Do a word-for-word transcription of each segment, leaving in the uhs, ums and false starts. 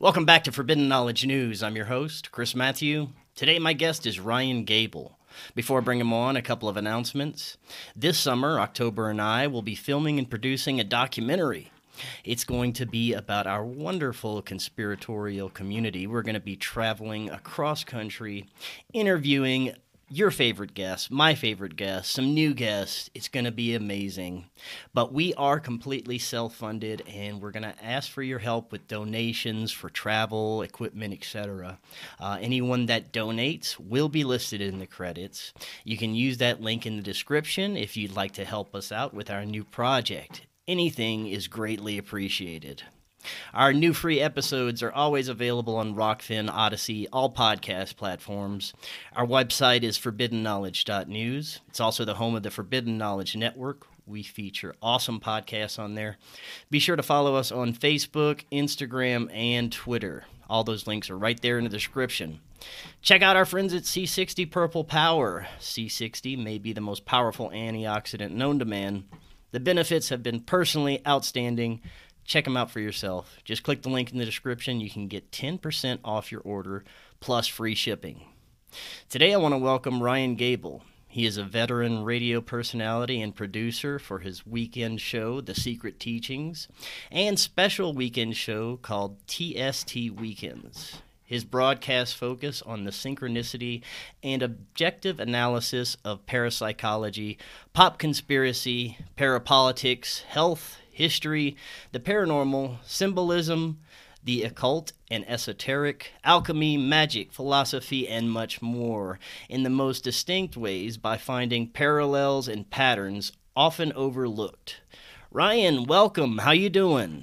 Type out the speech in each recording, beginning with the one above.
Welcome back to Forbidden Knowledge News. I'm your host, Chris Matthew. Today my guest is Ryan Gable. Before I bring him on, a couple of announcements. This summer, October and I will be filming and producing a documentary. It's going to be about our wonderful conspiratorial community. We're going to be traveling across country, interviewing your favorite guests, my favorite guests, some new guests. It's going to be amazing. But we are completely self-funded, and we're going to ask for your help with donations for travel, equipment, et cetera. Uh, anyone that donates will be listed in the credits. You can use that link in the description if you'd like to help us out with our new project. Anything is greatly appreciated. Our new free episodes are always available on Rockfin, Odyssey, all podcast platforms. Our website is forbidden knowledge dot news. It's also the home of the Forbidden Knowledge Network. We feature awesome podcasts on there. Be sure to follow us on Facebook, Instagram, and Twitter. All those links are right there in the description. Check out our friends at C sixty Purple Power. C sixty may be the most powerful antioxidant known to man. The benefits have been personally outstanding. Check them out for yourself. Just click the link in the description. You can get ten percent off your order plus free shipping. Today I want to welcome Ryan Gable. He is a veteran radio personality and producer for his weekend show, The Secret Teachings, and special weekend show called T S T Weekends. His broadcasts focus on the synchronicity and objective analysis of parapsychology, pop conspiracy, parapolitics, health, history, the paranormal, symbolism, the occult and esoteric, alchemy, magic, philosophy, and much more, in the most distinct ways by finding parallels and patterns often overlooked. Ryan, welcome. How you doing?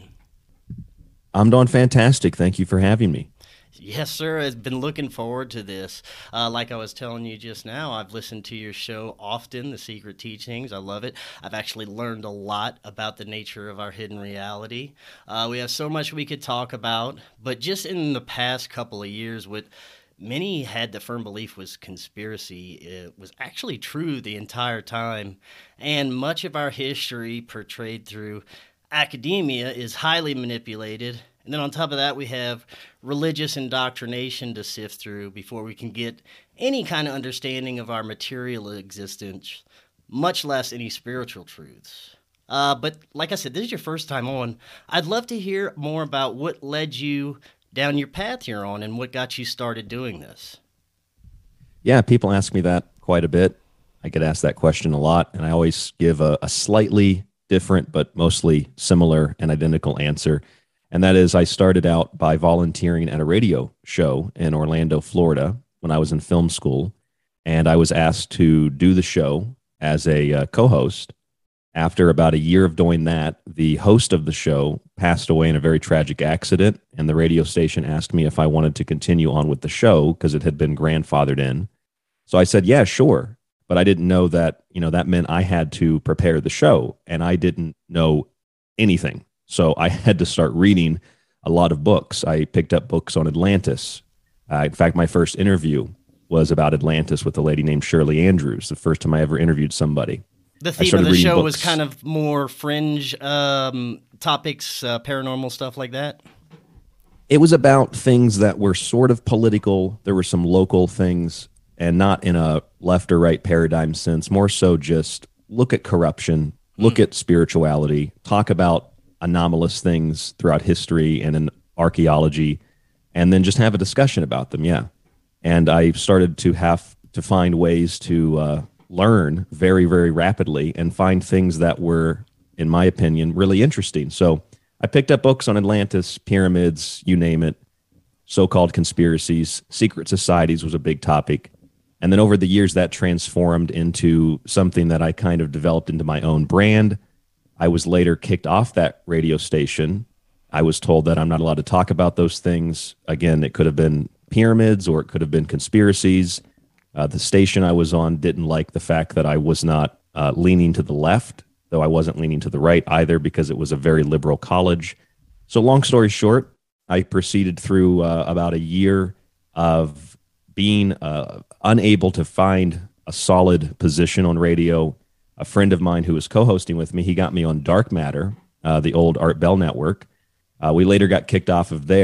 I'm doing fantastic. Thank you for having me. Yes, sir. I've been looking forward to this. Uh, like I was telling you just now, I've listened to your show often, The Secret Teachings. I love it. I've actually learned a lot about the nature of our hidden reality. Uh, we have so much we could talk about, but just in the past couple of years, what many had the firm belief was conspiracy, it was actually true the entire time. And much of our history portrayed through academia is highly manipulated. And then on top of that, we have religious indoctrination to sift through before we can get any kind of understanding of our material existence, much less any spiritual truths. Uh, but like I said, this is your first time on. I'd love to hear more about what led you down your path you're on and what got you started doing this. Yeah, people ask me that quite a bit. I get asked that question a lot, and I always give a, a slightly different but mostly similar and identical answer. And that is, I started out by volunteering at a radio show in Orlando, Florida, when I was in film school. And I was asked to do the show as a uh, co-host. After about a year of doing that, the host of the show passed away in a very tragic accident. And the radio station asked me if I wanted to continue on with the show because it had been grandfathered in. So I said, yeah, sure. But I didn't know that, you know, that meant I had to prepare the show. And I didn't know anything. So I had to start reading a lot of books. I picked up books on Atlantis. Uh, in fact, my first interview was about Atlantis with a lady named Shirley Andrews, the first time I ever interviewed somebody. The theme of the show books. Was kind of more fringe um, topics, uh, paranormal stuff like that? It was about things that were sort of political. There were some local things, and not in a left or right paradigm sense, more so just look at corruption, look mm. at spirituality, talk about anomalous things throughout history and in archaeology, and then just have a discussion about them. Yeah. And I started to have to find ways to uh, learn very, very rapidly and find things that were, in my opinion, really interesting. So I picked up books on Atlantis, pyramids, you name it, so-called conspiracies, secret societies was a big topic. And then over the years, that transformed into something that I kind of developed into my own brand. I was later kicked off that radio station. I was told that I'm not allowed to talk about those things. Again, it could have been pyramids or it could have been conspiracies. Uh, the station I was on didn't like the fact that I was not uh, leaning to the left, though I wasn't leaning to the right either because it was a very liberal college. So long story short, I proceeded through uh, about a year of being uh, unable to find a solid position on radio. A friend of mine who was co-hosting with me, he got me on Dark Matter, uh, the old Art Bell network. Uh, we later got kicked off of there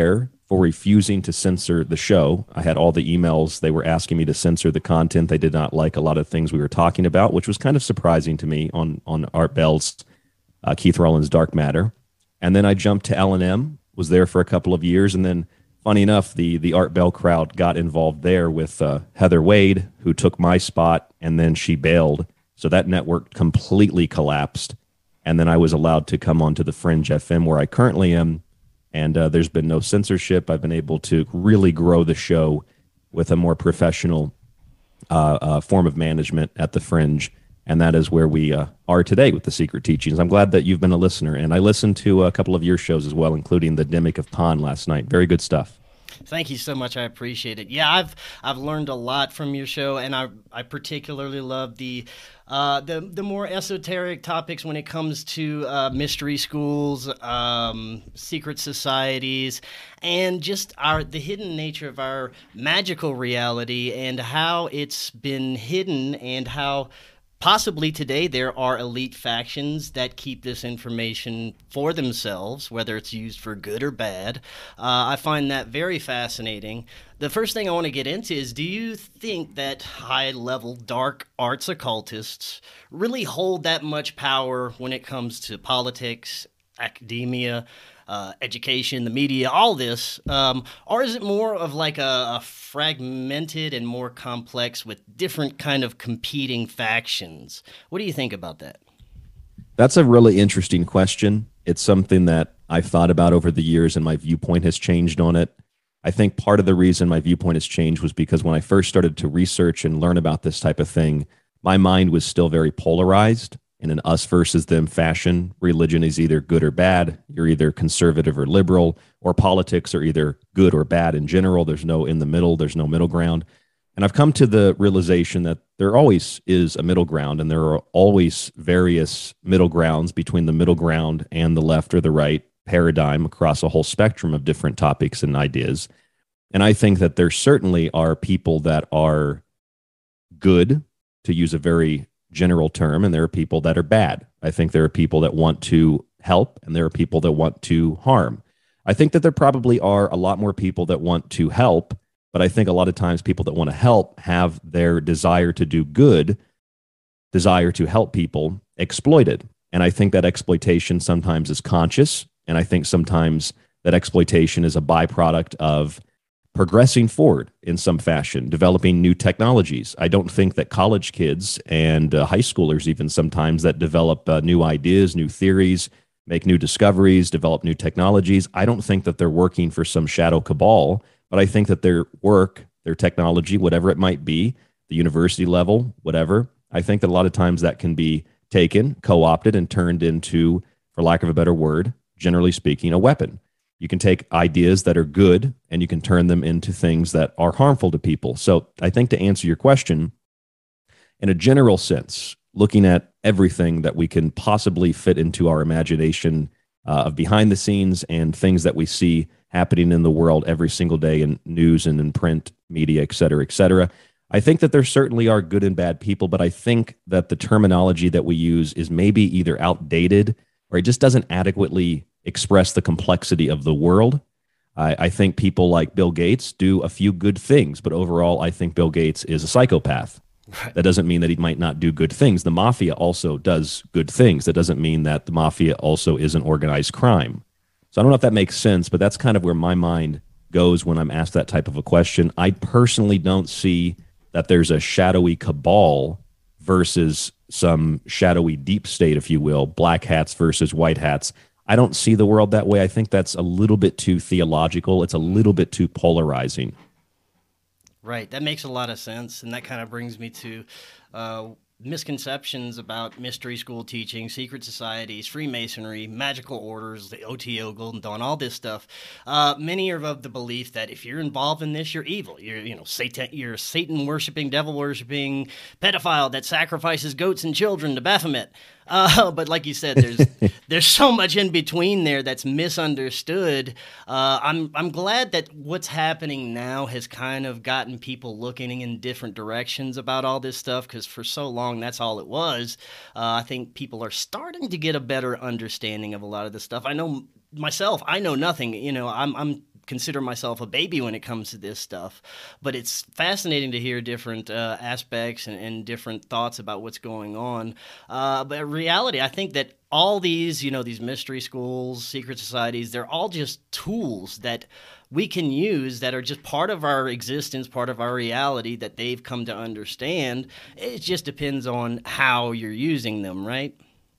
for refusing to censor the show. I had all the emails. They were asking me to censor the content. They did not like a lot of things we were talking about, which was kind of surprising to me on, on Art Bell's uh, Keith Rowland's Dark Matter. And then I jumped to L and M, was there for a couple of years. And then, funny enough, the, the Art Bell crowd got involved there with uh, Heather Wade, who took my spot, and then she bailed. So that network completely collapsed. And then I was allowed to come onto the Fringe F M, where I currently am. And uh, there's been no censorship. I've been able to really grow the show with a more professional uh, uh, form of management at the Fringe. And that is where we uh, are today with The Secret Teachings. I'm glad that you've been a listener. And I listened to a couple of your shows as well, including The Dimick of Pan last night. Very good stuff. Thank you so much. I appreciate it. Yeah, I've I've learned a lot from your show, and I I particularly love the uh, the the more esoteric topics when it comes to uh, mystery schools, um, secret societies, and just our the hidden nature of our magical reality and how it's been hidden, and how possibly today there are elite factions that keep this information for themselves, whether it's used for good or bad. Uh, I find that very fascinating. The first thing I want to get into is, do you think that high-level dark arts occultists really hold that much power when it comes to politics, academia, Uh, education, the media, all this, um, or is it more of like a, a fragmented and more complex with different kind of competing factions? What do you think about that? That's a really interesting question. It's something that I've thought about over the years, and my viewpoint has changed on it. I think part of the reason my viewpoint has changed was because when I first started to research and learn about this type of thing, my mind was still very polarized. In an us versus them fashion. Religion is either good or bad. You're either conservative or liberal, or politics are either good or bad in general. There's no in the middle. There's no middle ground. And I've come to the realization that there always is a middle ground, and there are always various middle grounds between the middle ground and the left or the right paradigm across a whole spectrum of different topics and ideas. And I think that there certainly are people that are good, to use a very general term, and there are people that are bad. I think there are people that want to help, and there are people that want to harm. I think that there probably are a lot more people that want to help, but I think a lot of times people that want to help have their desire to do good, desire to help people, exploited. And I think that exploitation sometimes is conscious, and I think sometimes that exploitation is a byproduct of progressing forward in some fashion, developing new technologies. I don't think that college kids and uh, high schoolers even sometimes that develop uh, new ideas, new theories, make new discoveries, develop new technologies, I don't think that they're working for some shadow cabal, but I think that their work, their technology, whatever it might be, the university level, whatever, I think that a lot of times that can be taken, co-opted, and turned into, for lack of a better word, generally speaking, a weapon. You can take ideas that are good and you can turn them into things that are harmful to people. So I think to answer your question, in a general sense, looking at everything that we can possibly fit into our imagination uh, of behind the scenes and things that we see happening in the world every single day in news and in print media, et cetera, et cetera, I think that there certainly are good and bad people, but I think that the terminology that we use is maybe either outdated or it just doesn't adequately express the complexity of the world. I, I think people like Bill Gates do a few good things, but overall, I think Bill Gates is a psychopath. Right. That doesn't mean that he might not do good things. The mafia also does good things. That doesn't mean that the mafia also isn't organized crime. So I don't know if that makes sense, but that's kind of where my mind goes when I'm asked that type of a question. I personally don't see that there's a shadowy cabal versus some shadowy deep state, if you will, black hats versus white hats. I don't see the world that way. I think that's a little bit too theological. It's a little bit too polarizing. Right. That makes a lot of sense. And that kind of brings me to uh, misconceptions about mystery school teaching, secret societies, Freemasonry, magical orders, the O T O, Golden Dawn, all this stuff. Uh, many are of the belief that if you're involved in this, you're evil. You're, you know, Satan, you're Satan worshiping, devil worshiping pedophile that sacrifices goats and children to Baphomet. Uh, but like you said, there's there's so much in between there that's misunderstood. Uh, I'm I'm glad that what's happening now has kind of gotten people looking in different directions about all this stuff, because for so long that's all it was. Uh, I think people are starting to get a better understanding of a lot of this stuff. I know myself, I know nothing. You know, I'm I'm consider myself a baby when it comes to this stuff, but it's fascinating to hear different uh, aspects and, and different thoughts about what's going on. Uh, but in reality, I think that all these, you know, these mystery schools, secret societies, they're all just tools that we can use that are just part of our existence, part of our reality that they've come to understand. It just depends on how you're using them, right?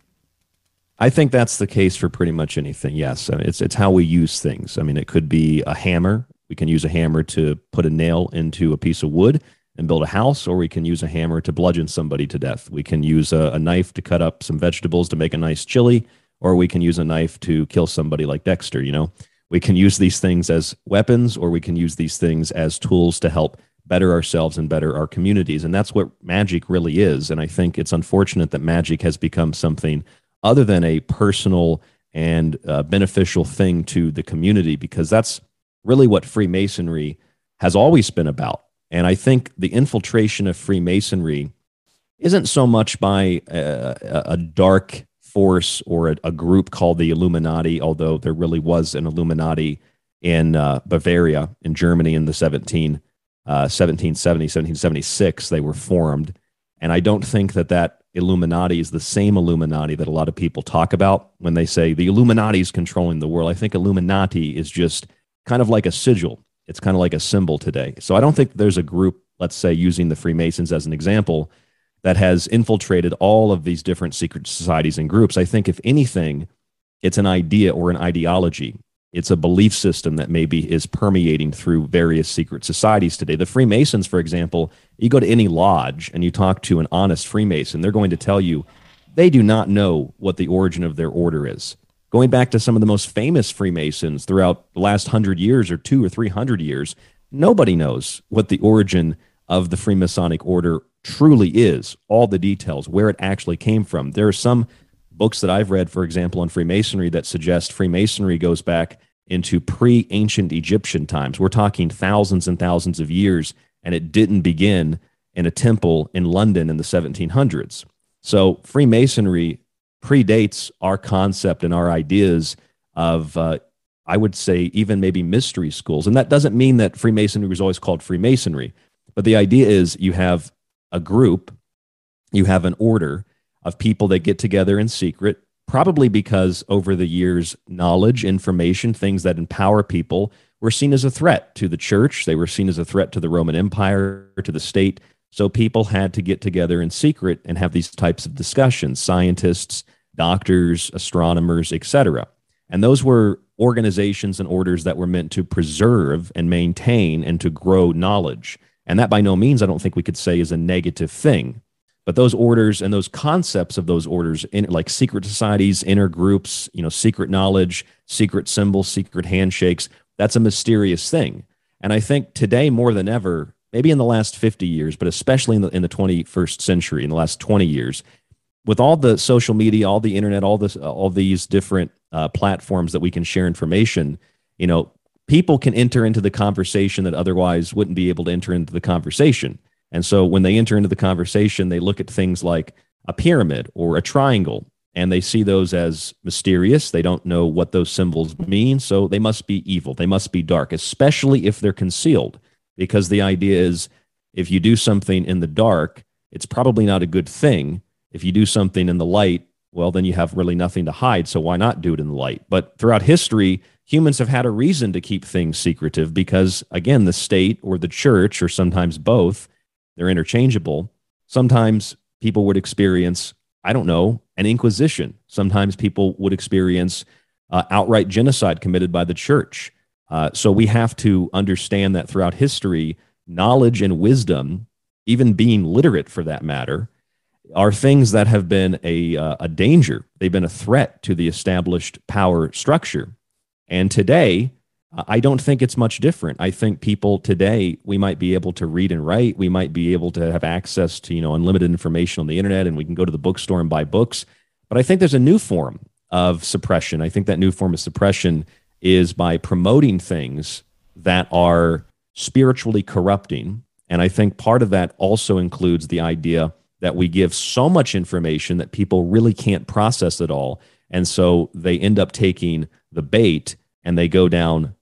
I think that's the case for pretty much anything. Yes, I mean, it's it's how we use things. I mean, it could be a hammer. We can use a hammer to put a nail into a piece of wood and build a house, or we can use a hammer to bludgeon somebody to death. We can use a, a knife to cut up some vegetables to make a nice chili, or we can use a knife to kill somebody like Dexter. You know, we can use these things as weapons, or we can use these things as tools to help better ourselves and better our communities. And that's what magic really is. And I think it's unfortunate that magic has become something other than a personal and uh, beneficial thing to the community, because that's really what Freemasonry has always been about. And I think the infiltration of Freemasonry isn't so much by a, a dark force or a, a group called the Illuminati, although there really was an Illuminati in uh, Bavaria, in Germany, in the seventeen, uh, seventeen seventy, seventeen seventy-six. They were formed. And I don't think that that Illuminati is the same Illuminati that a lot of people talk about when they say the Illuminati is controlling the world. I think Illuminati is just kind of like a sigil. It's kind of like a symbol today. So I don't think there's a group, let's say, using the Freemasons as an example, that has infiltrated all of these different secret societies and groups. I think, if anything, it's an idea or an ideology. It's a belief system that maybe is permeating through various secret societies today. The Freemasons, for example, you go to any lodge and you talk to an honest Freemason, they're going to tell you they do not know what the origin of their order is. Going back to some of the most famous Freemasons throughout the last hundred years or two or three hundred years, nobody knows what the origin of the Freemasonic order truly is, all the details, where it actually came from. There are some books that I've read, for example, on Freemasonry that suggest Freemasonry goes back into pre-ancient Egyptian times. We're talking thousands and thousands of years, and it didn't begin in a temple in London in the seventeen hundreds. So Freemasonry predates our concept and our ideas of, uh, I would say, even maybe mystery schools. And that doesn't mean that Freemasonry was always called Freemasonry, but the idea is you have a group, you have an order of people that get together in secret, probably because over the years, knowledge, information, things that empower people were seen as a threat to the church. They were seen as a threat to the Roman Empire, to the state. So people had to get together in secret and have these types of discussions, scientists, doctors, astronomers, et cetera. And those were organizations and orders that were meant to preserve and maintain and to grow knowledge. And that by no means, I don't think we could say, is a negative thing. But those orders and those concepts of those orders, in, like secret societies, inner groups, you know, secret knowledge, secret symbols, secret handshakes, that's a mysterious thing. And I think today more than ever, maybe in the last fifty years, but especially in the, in the twenty-first century, in the last twenty years, with all the social media, all the internet, all this, all these different uh, platforms that we can share information, you know, people can enter into the conversation that otherwise wouldn't be able to enter into the conversation. And so when they enter into the conversation, they look at things like a pyramid or a triangle, and they see those as mysterious. They don't know what those symbols mean, so they must be evil. They must be dark, especially if they're concealed, because the idea is if you do something in the dark, it's probably not a good thing. If you do something in the light, well, then you have really nothing to hide, so why not do it in the light? But throughout history, humans have had a reason to keep things secretive because, again, the state or the church, or sometimes both, they're interchangeable. Sometimes people would experience, I don't know, an inquisition. Sometimes people would experience uh, outright genocide committed by the church. Uh, so we have to understand that throughout history, knowledge and wisdom, even being literate for that matter, are things that have been a, uh, a danger. They've been a threat to the established power structure. And today, I don't think it's much different. I think people today, we might be able to read and write. We might be able to have access to, you know, unlimited information on the internet, and we can go to the bookstore and buy books. But I think there's a new form of suppression. I think that new form of suppression is by promoting things that are spiritually corrupting. And I think part of that also includes the idea that we give so much information that people really can't process it all. And so they end up taking the bait and they go down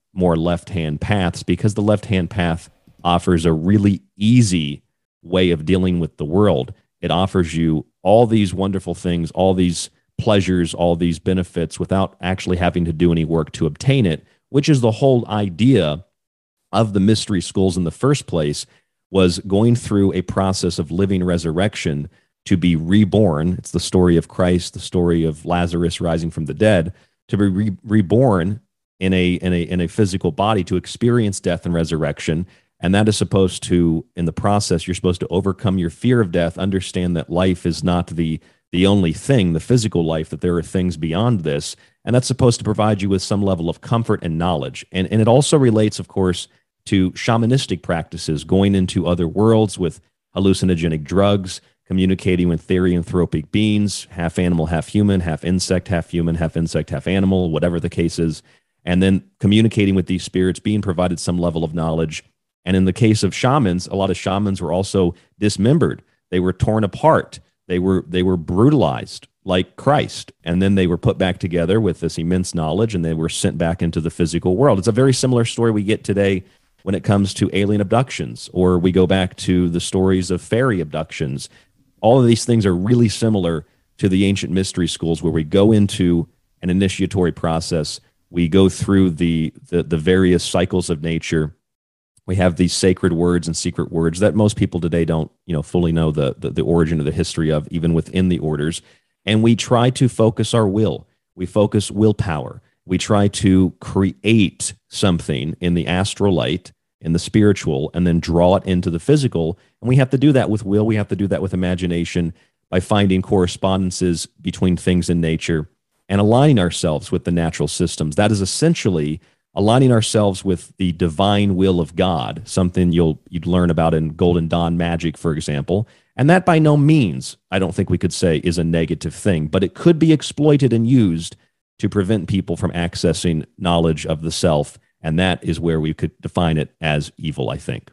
more left-hand paths because the left-hand path offers a really easy way of dealing with the world. It offers you all these wonderful things, all these pleasures, all these benefits without actually having to do any work to obtain it, which is the whole idea of the mystery schools in the first place, was going through a process of living resurrection to be reborn. It's the story of Christ, the story of Lazarus rising from the dead, to be re- reborn in a, in a, in a physical body, to experience death and resurrection. And that is supposed to, in the process, you're supposed to overcome your fear of death, understand that life is not the, the only thing, the physical life, that there are things beyond this. And that's supposed to provide you with some level of comfort and knowledge. And, and it also relates, of course, to shamanistic practices, going into other worlds with hallucinogenic drugs, communicating with therianthropic beings, half animal, half human, half insect, half human, half insect, half animal, whatever the case is, and then communicating with these spirits, being provided some level of knowledge. And in the case of shamans, a lot of shamans were also dismembered. They were torn apart. They were they were brutalized like Christ. And then they were put back together with this immense knowledge, and they were sent back into the physical world. It's a very similar story we get today when it comes to alien abductions, or we go back to the stories of fairy abductions. All of these things are really similar to the ancient mystery schools, where we go into an initiatory process. We go through the the, the various cycles of nature. We have these sacred words and secret words that most people today don't, you know, fully know the, the, the origin or the history of, even within the orders. And we try to focus our will. We focus willpower. We try to create something in the astral light, in the spiritual, and then draw it into the physical. And we have to do that with will. We have to do that with imagination, by finding correspondences between things in nature and aligning ourselves with the natural systems. That is essentially aligning ourselves with the divine will of God, something you'll you'd learn about in Golden Dawn magic, for example. And that by no means, I don't think we could say, is a negative thing, but it could be exploited and used to prevent people from accessing knowledge of the self. And that is where we could define it as evil, I think.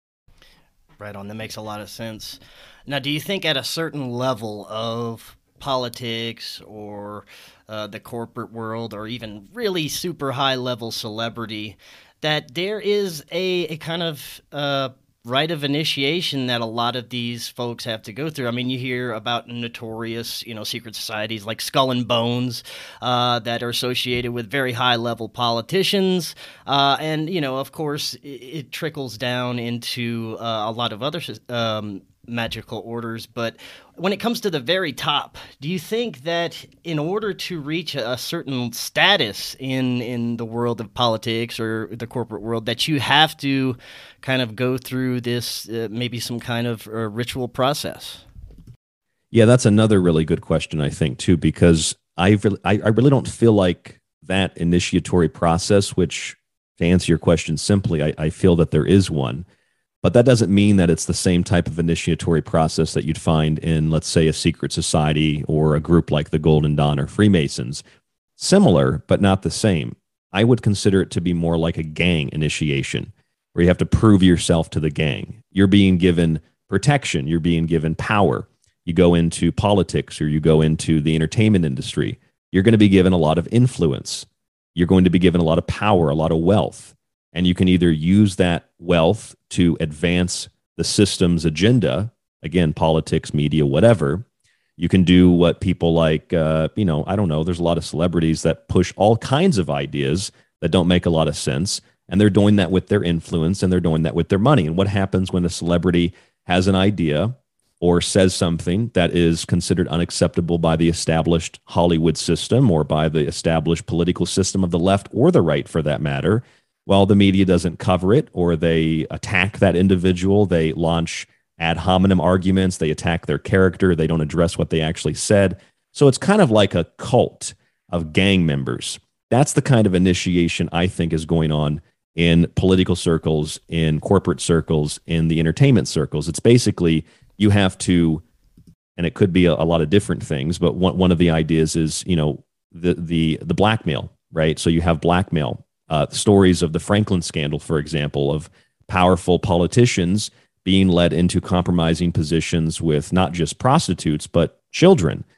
Right on. That makes a lot of sense. Now, do you think at a certain level of politics or uh, the corporate world, or even really super high level celebrity, that there is a, a kind of uh, rite of initiation that a lot of these folks have to go through? I mean, you hear about notorious, you know, secret societies like Skull and Bones uh, that are associated with very high level politicians. Uh, and, you know, of course, it, it trickles down into uh, a lot of other um magical orders. But when it comes to the very top, do you think that in order to reach a certain status in in the world of politics or the corporate world, that you have to kind of go through this uh, maybe some kind of uh, ritual process? Yeah, that's another really good question, I think, too, because I really, I, I really don't feel like that initiatory process, which, to answer your question simply, I, I feel that there is one. But that doesn't mean that it's the same type of initiatory process that you'd find in, let's say, a secret society or a group like the Golden Dawn or Freemasons. Similar, but not the same. I would consider it to be more like a gang initiation, where you have to prove yourself to the gang. You're being given protection. You're being given power. You go into politics, or you go into the entertainment industry. You're going to be given a lot of influence. You're going to be given a lot of power, a lot of wealth. And you can either use that wealth to advance the system's agenda, again, politics, media, whatever. You can do what people like, uh, you know, I don't know, there's a lot of celebrities that push all kinds of ideas that don't make a lot of sense. And they're doing that with their influence, and they're doing that with their money. And what happens when a celebrity has an idea or says something that is considered unacceptable by the established Hollywood system, or by the established political system of the left or the right, for that matter? Well, the media doesn't cover it, or they attack that individual. They launch ad hominem arguments. They attack their character. They don't address what they actually said. So it's kind of like a cult of gang members. That's the kind of initiation I think is going on in political circles, in corporate circles, in the entertainment circles. It's basically, you have to, and it could be a, a lot of different things, but one, one of the ideas is, you know, the the the blackmail, right? So you have blackmail. Uh, stories of the Franklin scandal, for example, of powerful politicians being led into compromising positions with not just prostitutes, but children.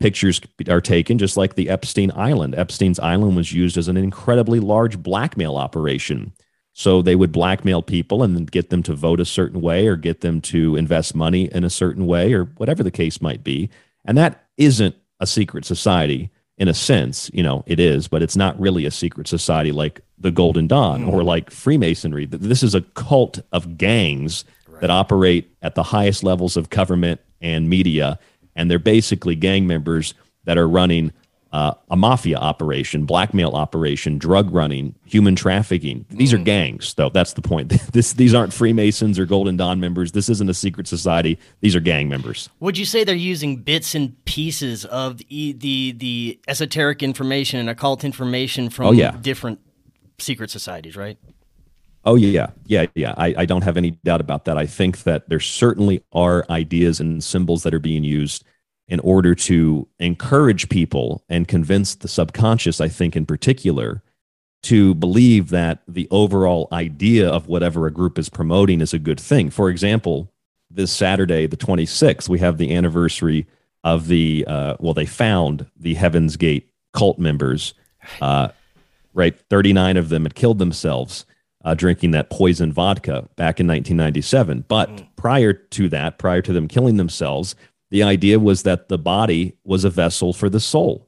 Pictures are taken just like the Epstein Island. Epstein's Island was used as an incredibly large blackmail operation. So they would blackmail people and then get them to vote a certain way or get them to invest money in a certain way or whatever the case might be. And that isn't a secret society in a sense. You know, it is, but it's not really a secret society like the Golden Dawn or like Freemasonry. This is a cult of gangs right. that operate at the highest levels of government and media. And they're basically gang members that are running uh, a mafia operation, blackmail operation, drug running, human trafficking. These mm. are gangs, though. That's the point. This, these aren't Freemasons or Golden Dawn members. This isn't a secret society. These are gang members. Would you say they're using bits and pieces of the the, the esoteric information and occult information from oh, yeah. different secret societies, right? Oh, yeah. Yeah, yeah. I, I don't have any doubt about that. I think that there certainly are ideas and symbols that are being used in order to encourage people and convince the subconscious, I think in particular, to believe that the overall idea of whatever a group is promoting is a good thing. For example, this Saturday, the twenty-sixth, we have the anniversary of the, uh, well, they found the Heaven's Gate cult members, uh, right? thirty-nine of them had killed themselves Uh, drinking that poison vodka back in nineteen ninety-seven. But mm. prior to that, prior to them killing themselves, the idea was that the body was a vessel for the soul.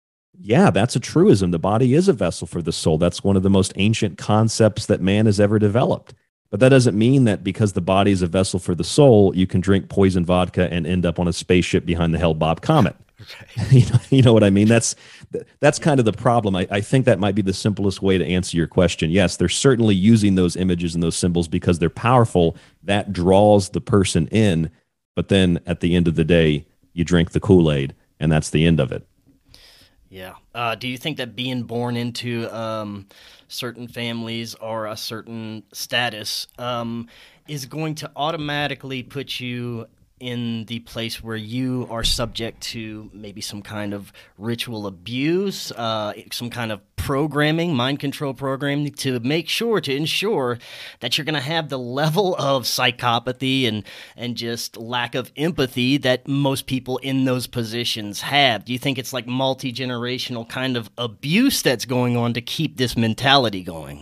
Yeah, that's a truism. The body is a vessel for the soul. That's one of the most ancient concepts that man has ever developed. But that doesn't mean that because the body is a vessel for the soul, you can drink poison vodka and end up on a spaceship behind the Hale-Bopp comet. Okay. you, know, you know what I mean? That's that's kind of the problem. I, I think that might be the simplest way to answer your question. Yes, they're certainly using those images and those symbols because they're powerful. That draws the person in. But then at the end of the day, you drink the Kool-Aid, and that's the end of it. Yeah. Uh, do you think that being born into um, certain families or a certain status um, is going to automatically put you in the place where you are subject to maybe some kind of ritual abuse, uh, some kind of programming, mind control programming, to make sure, to ensure that you're going to have the level of psychopathy and, and just lack of empathy that most people in those positions have? Do you think it's like multi-generational kind of abuse that's going on to keep this mentality going?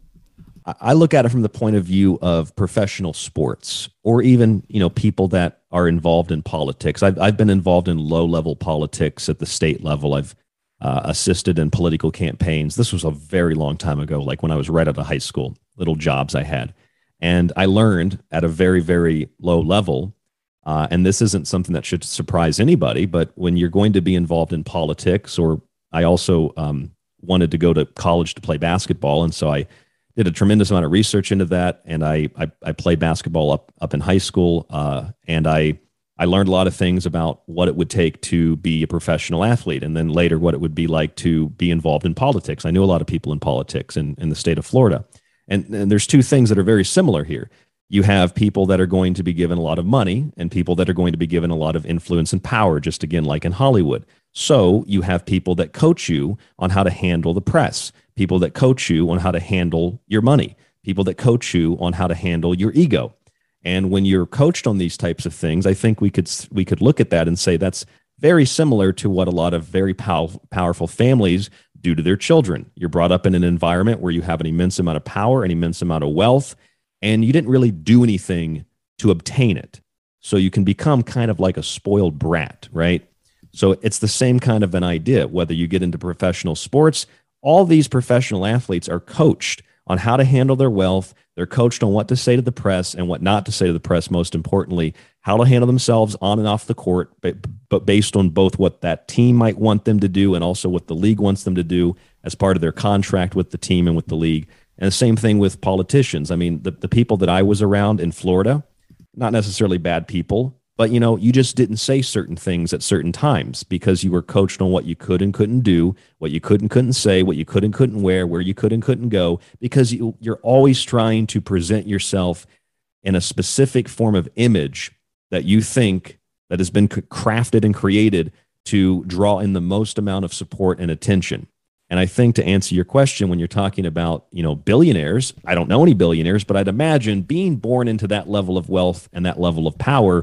I look at it from the point of view of professional sports, or even, you know, people that are involved in politics. I've, I've been involved in low-level politics at the state level. I've uh, assisted in political campaigns. This was a very long time ago, like when I was right out of high school, little jobs I had. And I learned at a very, very low level, uh, and this isn't something that should surprise anybody, but when you're going to be involved in politics, or I also um, wanted to go to college to play basketball, and so I did a tremendous amount of research into that, and I I, I played basketball up up in high school, uh, and I I learned a lot of things about what it would take to be a professional athlete, and then later what it would be like to be involved in politics. I knew a lot of people in politics in, in the state of Florida, and, and there's two things that are very similar here. You have people that are going to be given a lot of money and people that are going to be given a lot of influence and power, just again, like in Hollywood. So you have people that coach you on how to handle the press, people that coach you on how to handle your money, people that coach you on how to handle your ego. And when you're coached on these types of things, I think we could we could look at that and say that's very similar to what a lot of very pow- powerful families do to their children. You're brought up in an environment where you have an immense amount of power, an immense amount of wealth, and you didn't really do anything to obtain it. So you can become kind of like a spoiled brat, right? So it's the same kind of an idea, whether you get into professional sports. All these professional athletes are coached on how to handle their wealth. They're coached on what to say to the press and what not to say to the press, most importantly, how to handle themselves on and off the court, but, but based on both what that team might want them to do and also what the league wants them to do as part of their contract with the team and with the league. And the same thing with politicians. I mean, the, the people that I was around in Florida, not necessarily bad people, but, you know, you just didn't say certain things at certain times because you were coached on what you could and couldn't do, what you could and couldn't say, what you could and couldn't wear, where you could and couldn't go, because you, you're always trying to present yourself in a specific form of image that you think that has been crafted and created to draw in the most amount of support and attention. And I think to answer your question, when you're talking about, you know, billionaires, I don't know any billionaires, but I'd imagine being born into that level of wealth and that level of power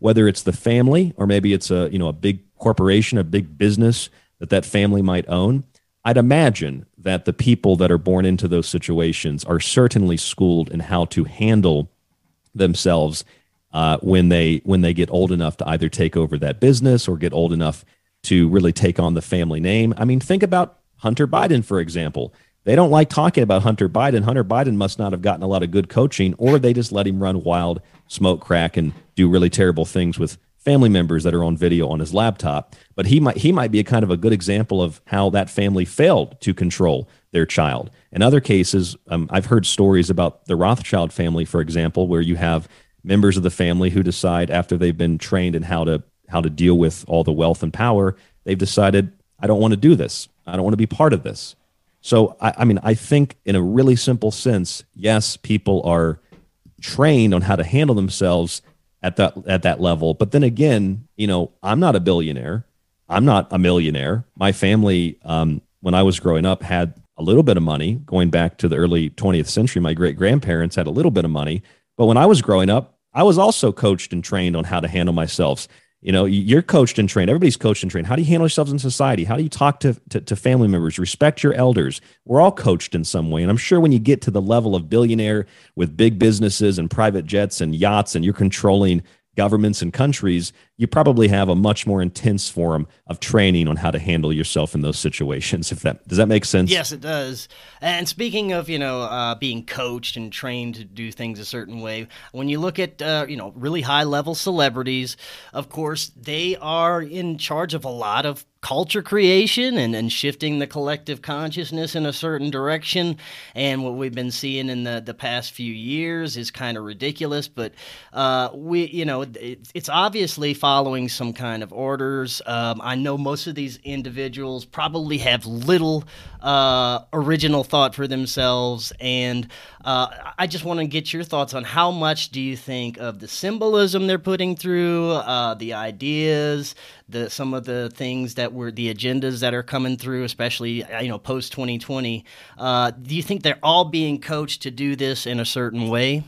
whether it's the family or maybe it's a, you know, a big corporation, a big business that that family might own. I'd imagine that the people that are born into those situations are certainly schooled in how to handle themselves uh, when they when they get old enough to either take over that business or get old enough to really take on the family name. I mean, think about Hunter Biden, for example. They don't like talking about Hunter Biden. Hunter Biden must not have gotten a lot of good coaching, or they just let him run wild, smoke crack, and do really terrible things with family members that are on video on his laptop. But he might he might be a kind of a good example of how that family failed to control their child. In other cases, um, I've heard stories about the Rothschild family, for example, where you have members of the family who decide after they've been trained in how to how to deal with all the wealth and power, they've decided, I don't want to do this. I don't want to be part of this. So, I, I mean, I think in a really simple sense, yes, people are trained on how to handle themselves at that at that level. But then again, you know, I'm not a billionaire. I'm not a millionaire. My family, um, when I was growing up, had a little bit of money. Going back to the early twentieth century, my great-grandparents had a little bit of money. But when I was growing up, I was also coached and trained on how to handle myself. You know, you're coached and trained. Everybody's coached and trained. How do you handle yourselves in society? How do you talk to, to, to family members? Respect your elders. We're all coached in some way. And I'm sure when you get to the level of billionaire with big businesses and private jets and yachts, and you're controlling governments and countries, you probably have a much more intense form of training on how to handle yourself in those situations. If that does that make sense? Yes, it does. And speaking of, you know, uh, being coached and trained to do things a certain way, when you look at, uh, you know, really high level celebrities, of course, they are in charge of a lot of culture creation and, and shifting the collective consciousness in a certain direction. And what we've been seeing in the, the past few years is kind of ridiculous, but uh, we, you know, it, it's obviously following some kind of orders. Um, I know most of these individuals probably have little uh, original thought for themselves. And uh, I just want to get your thoughts on how much do you think of the symbolism they're putting through, uh, the ideas, the some of the things that were the agendas that are coming through, especially, you know, post twenty twenty. Uh, do you think they're all being coached to do this in a certain way?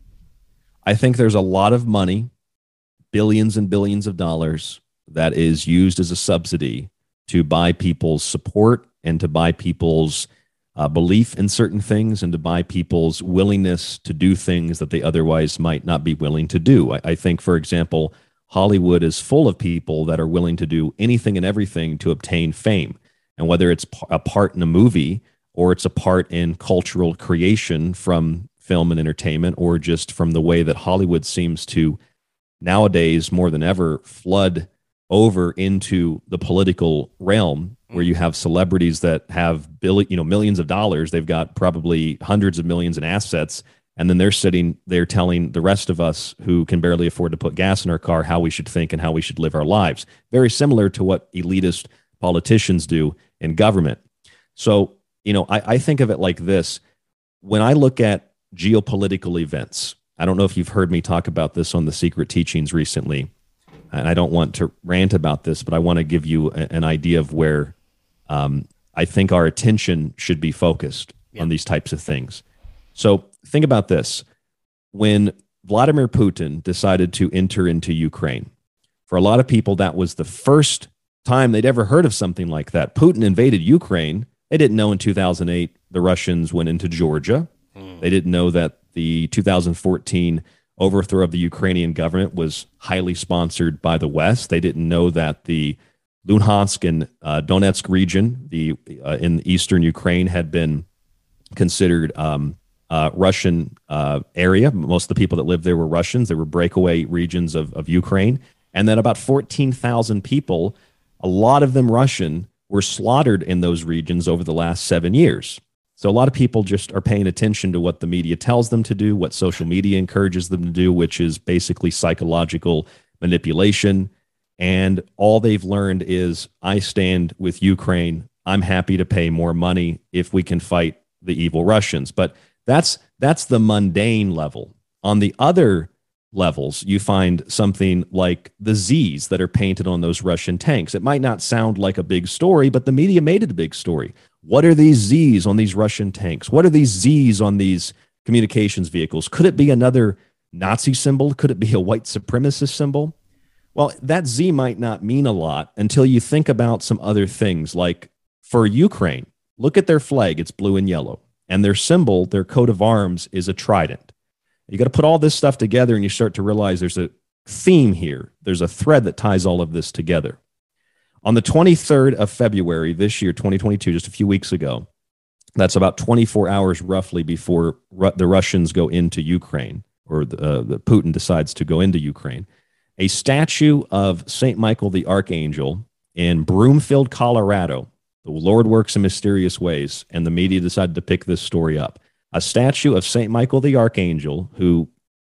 I think there's a lot of money, billions and billions of dollars, that is used as a subsidy to buy people's support and to buy people's uh, belief in certain things and to buy people's willingness to do things that they otherwise might not be willing to do. I, I think, for example, Hollywood is full of people that are willing to do anything and everything to obtain fame. And whether it's a part in a movie or it's a part in cultural creation from film and entertainment, or just from the way that Hollywood seems to nowadays more than ever flood over into the political realm, where you have celebrities that have billion, you know, millions of dollars. They've got probably hundreds of millions in assets. And then they're sitting there telling the rest of us who can barely afford to put gas in our car how we should think and how we should live our lives. Very similar to what elitist politicians do in government. So, you know, I, I think of it like this. When I look at geopolitical events, I don't know if you've heard me talk about this on the Secret Teachings recently, and I don't want to rant about this, but I want to give you a, an idea of where um, I think our attention should be focused yeah. on these types of things. So think about this. When Vladimir Putin decided to enter into Ukraine, for a lot of people, that was the first time they'd ever heard of something like that. Putin invaded Ukraine. They didn't know in two thousand eight the Russians went into Georgia. Mm. They didn't know that the two thousand fourteen overthrow of the Ukrainian government was highly sponsored by the West. They didn't know that the Luhansk and uh, Donetsk region, the uh, in eastern Ukraine, had been considered um, uh, Russian uh, area. Most of the people that lived there were Russians. They were breakaway regions of, of Ukraine. And then about fourteen thousand people, a lot of them Russian, were slaughtered in those regions over the last seven years. So a lot of people just are paying attention to what the media tells them to do, what social media encourages them to do, which is basically psychological manipulation. And all they've learned is, I stand with Ukraine. I'm happy to pay more money if we can fight the evil Russians. But that's that's the mundane level. On the other levels, you find something like the Z's that are painted on those Russian tanks. It might not sound like a big story, but the media made it a big story. What are these Z's on these Russian tanks? What are these Z's on these communications vehicles? Could it be another Nazi symbol? Could it be a white supremacist symbol? Well, that Z might not mean a lot until you think about some other things. Like for Ukraine, look at their flag. It's blue and yellow. And their symbol, their coat of arms, is a trident. You got to put all this stuff together and you start to realize there's a theme here. There's a thread that ties all of this together. On the twenty-third of February this year, twenty twenty-two, just a few weeks ago, that's about twenty-four hours roughly before Ru- the Russians go into Ukraine, or the, uh, the Putin decides to go into Ukraine, a statue of Saint Michael the Archangel in Broomfield, Colorado. The Lord works in mysterious ways, and the media decided to pick this story up. A statue of Saint Michael the Archangel, who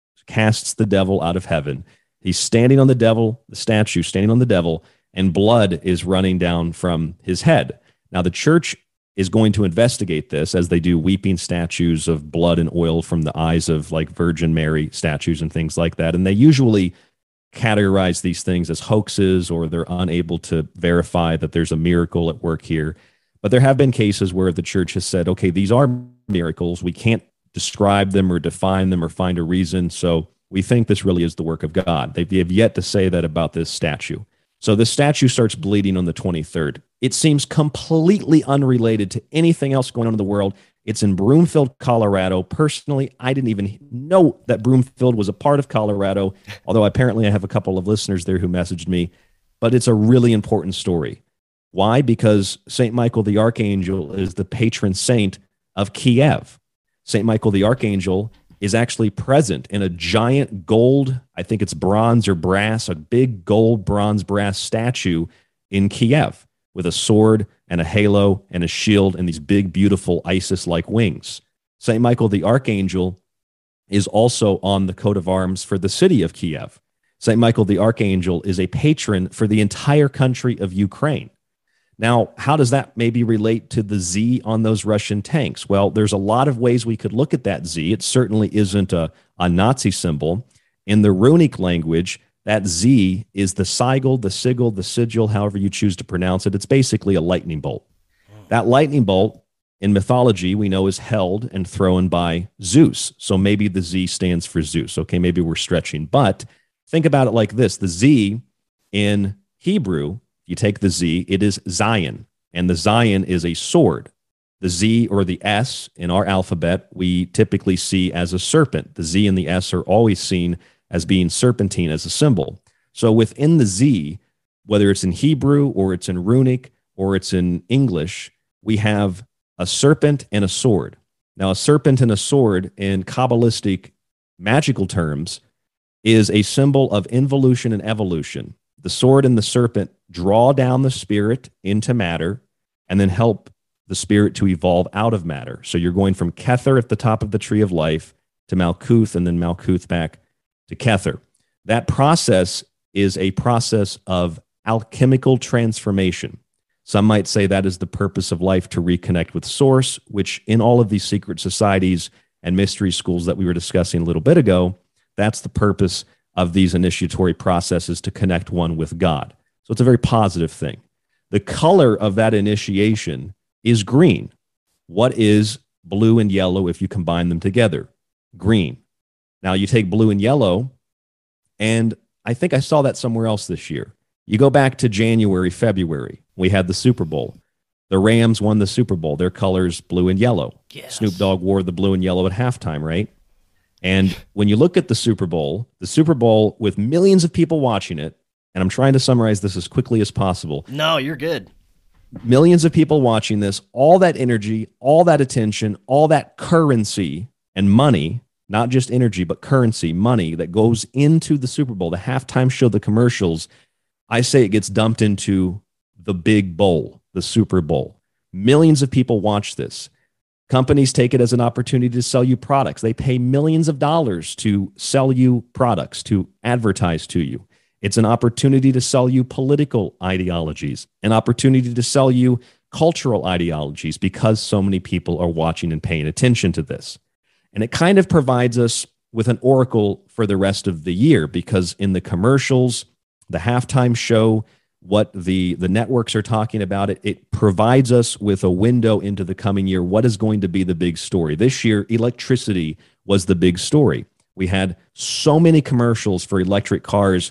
casts the devil out of heaven. He's standing on the devil, the statue standing on the devil, and blood is running down from his head. Now, the church is going to investigate this, as they do weeping statues of blood and oil from the eyes of like Virgin Mary statues and things like that. And they usually categorize these things as hoaxes, or they're unable to verify that there's a miracle at work here. But there have been cases where the church has said, okay, these are miracles. We can't describe them or define them or find a reason. So we think this really is the work of God. They have yet to say that about this statue. So the statue starts bleeding on the twenty-third. It seems completely unrelated to anything else going on in the world. It's in Broomfield, Colorado. Personally, I didn't even know that Broomfield was a part of Colorado, although apparently I have a couple of listeners there who messaged me. But it's a really important story. Why? Because Saint Michael the Archangel is the patron saint of Kiev. Saint Michael the Archangel is actually present in a giant gold, I think it's bronze or brass, a big gold, bronze, brass statue in Kiev with a sword and a halo and a shield and these big, beautiful Isis-like wings. Saint Michael the Archangel is also on the coat of arms for the city of Kiev. Saint Michael the Archangel is a patron for the entire country of Ukraine. Now, how does that maybe relate to the Z on those Russian tanks? Well, there's a lot of ways we could look at that Z. It certainly isn't a, a Nazi symbol. In the runic language, that Z is the sigil, the sigil, the sigil, however you choose to pronounce it. It's basically a lightning bolt. That lightning bolt, in mythology, we know is held and thrown by Zeus. So maybe the Z stands for Zeus. Okay, maybe we're stretching. But think about it like this. The Z in Hebrew, you take the Z, it is Zion, and the Zion is a sword. The Z or the S in our alphabet, we typically see as a serpent. The Z and the S are always seen as being serpentine as a symbol. So within the Z, whether it's in Hebrew or it's in runic or it's in English, we have a serpent and a sword. Now, a serpent and a sword in Kabbalistic magical terms is a symbol of involution and evolution. The sword and the serpent draw down the spirit into matter and then help the spirit to evolve out of matter. So you're going from Kether at the top of the tree of life to Malkuth, and then Malkuth back to Kether. That process is a process of alchemical transformation. Some might say that is the purpose of life, to reconnect with source, which in all of these secret societies and mystery schools that we were discussing a little bit ago, that's the purpose of these initiatory processes, to connect one with God. So it's a very positive thing. The color of that initiation is green. What is blue and yellow if you combine them together? Green. Now you take blue and yellow, and I think I saw that somewhere else this year. You go back to January, February, we had the Super Bowl. The Rams won the Super Bowl. Their colors, blue and yellow. Yes. Snoop Dogg wore the blue and yellow at halftime, right? And when you look at the Super Bowl, the Super Bowl with millions of people watching it, and I'm trying to summarize this as quickly as possible. No, you're good. Millions of people watching this, all that energy, all that attention, all that currency and money, not just energy, but currency, money that goes into the Super Bowl, the halftime show, the commercials, I say it gets dumped into the big bowl, the Super Bowl. Millions of people watch this. Companies take it as an opportunity to sell you products. They pay millions of dollars to sell you products, to advertise to you. It's an opportunity to sell you political ideologies, an opportunity to sell you cultural ideologies, because so many people are watching and paying attention to this. And it kind of provides us with an oracle for the rest of the year, because in the commercials, the halftime show, what the, the networks are talking about, it, it provides us with a window into the coming year. What is going to be the big story? This year, electricity was the big story. We had so many commercials for electric cars.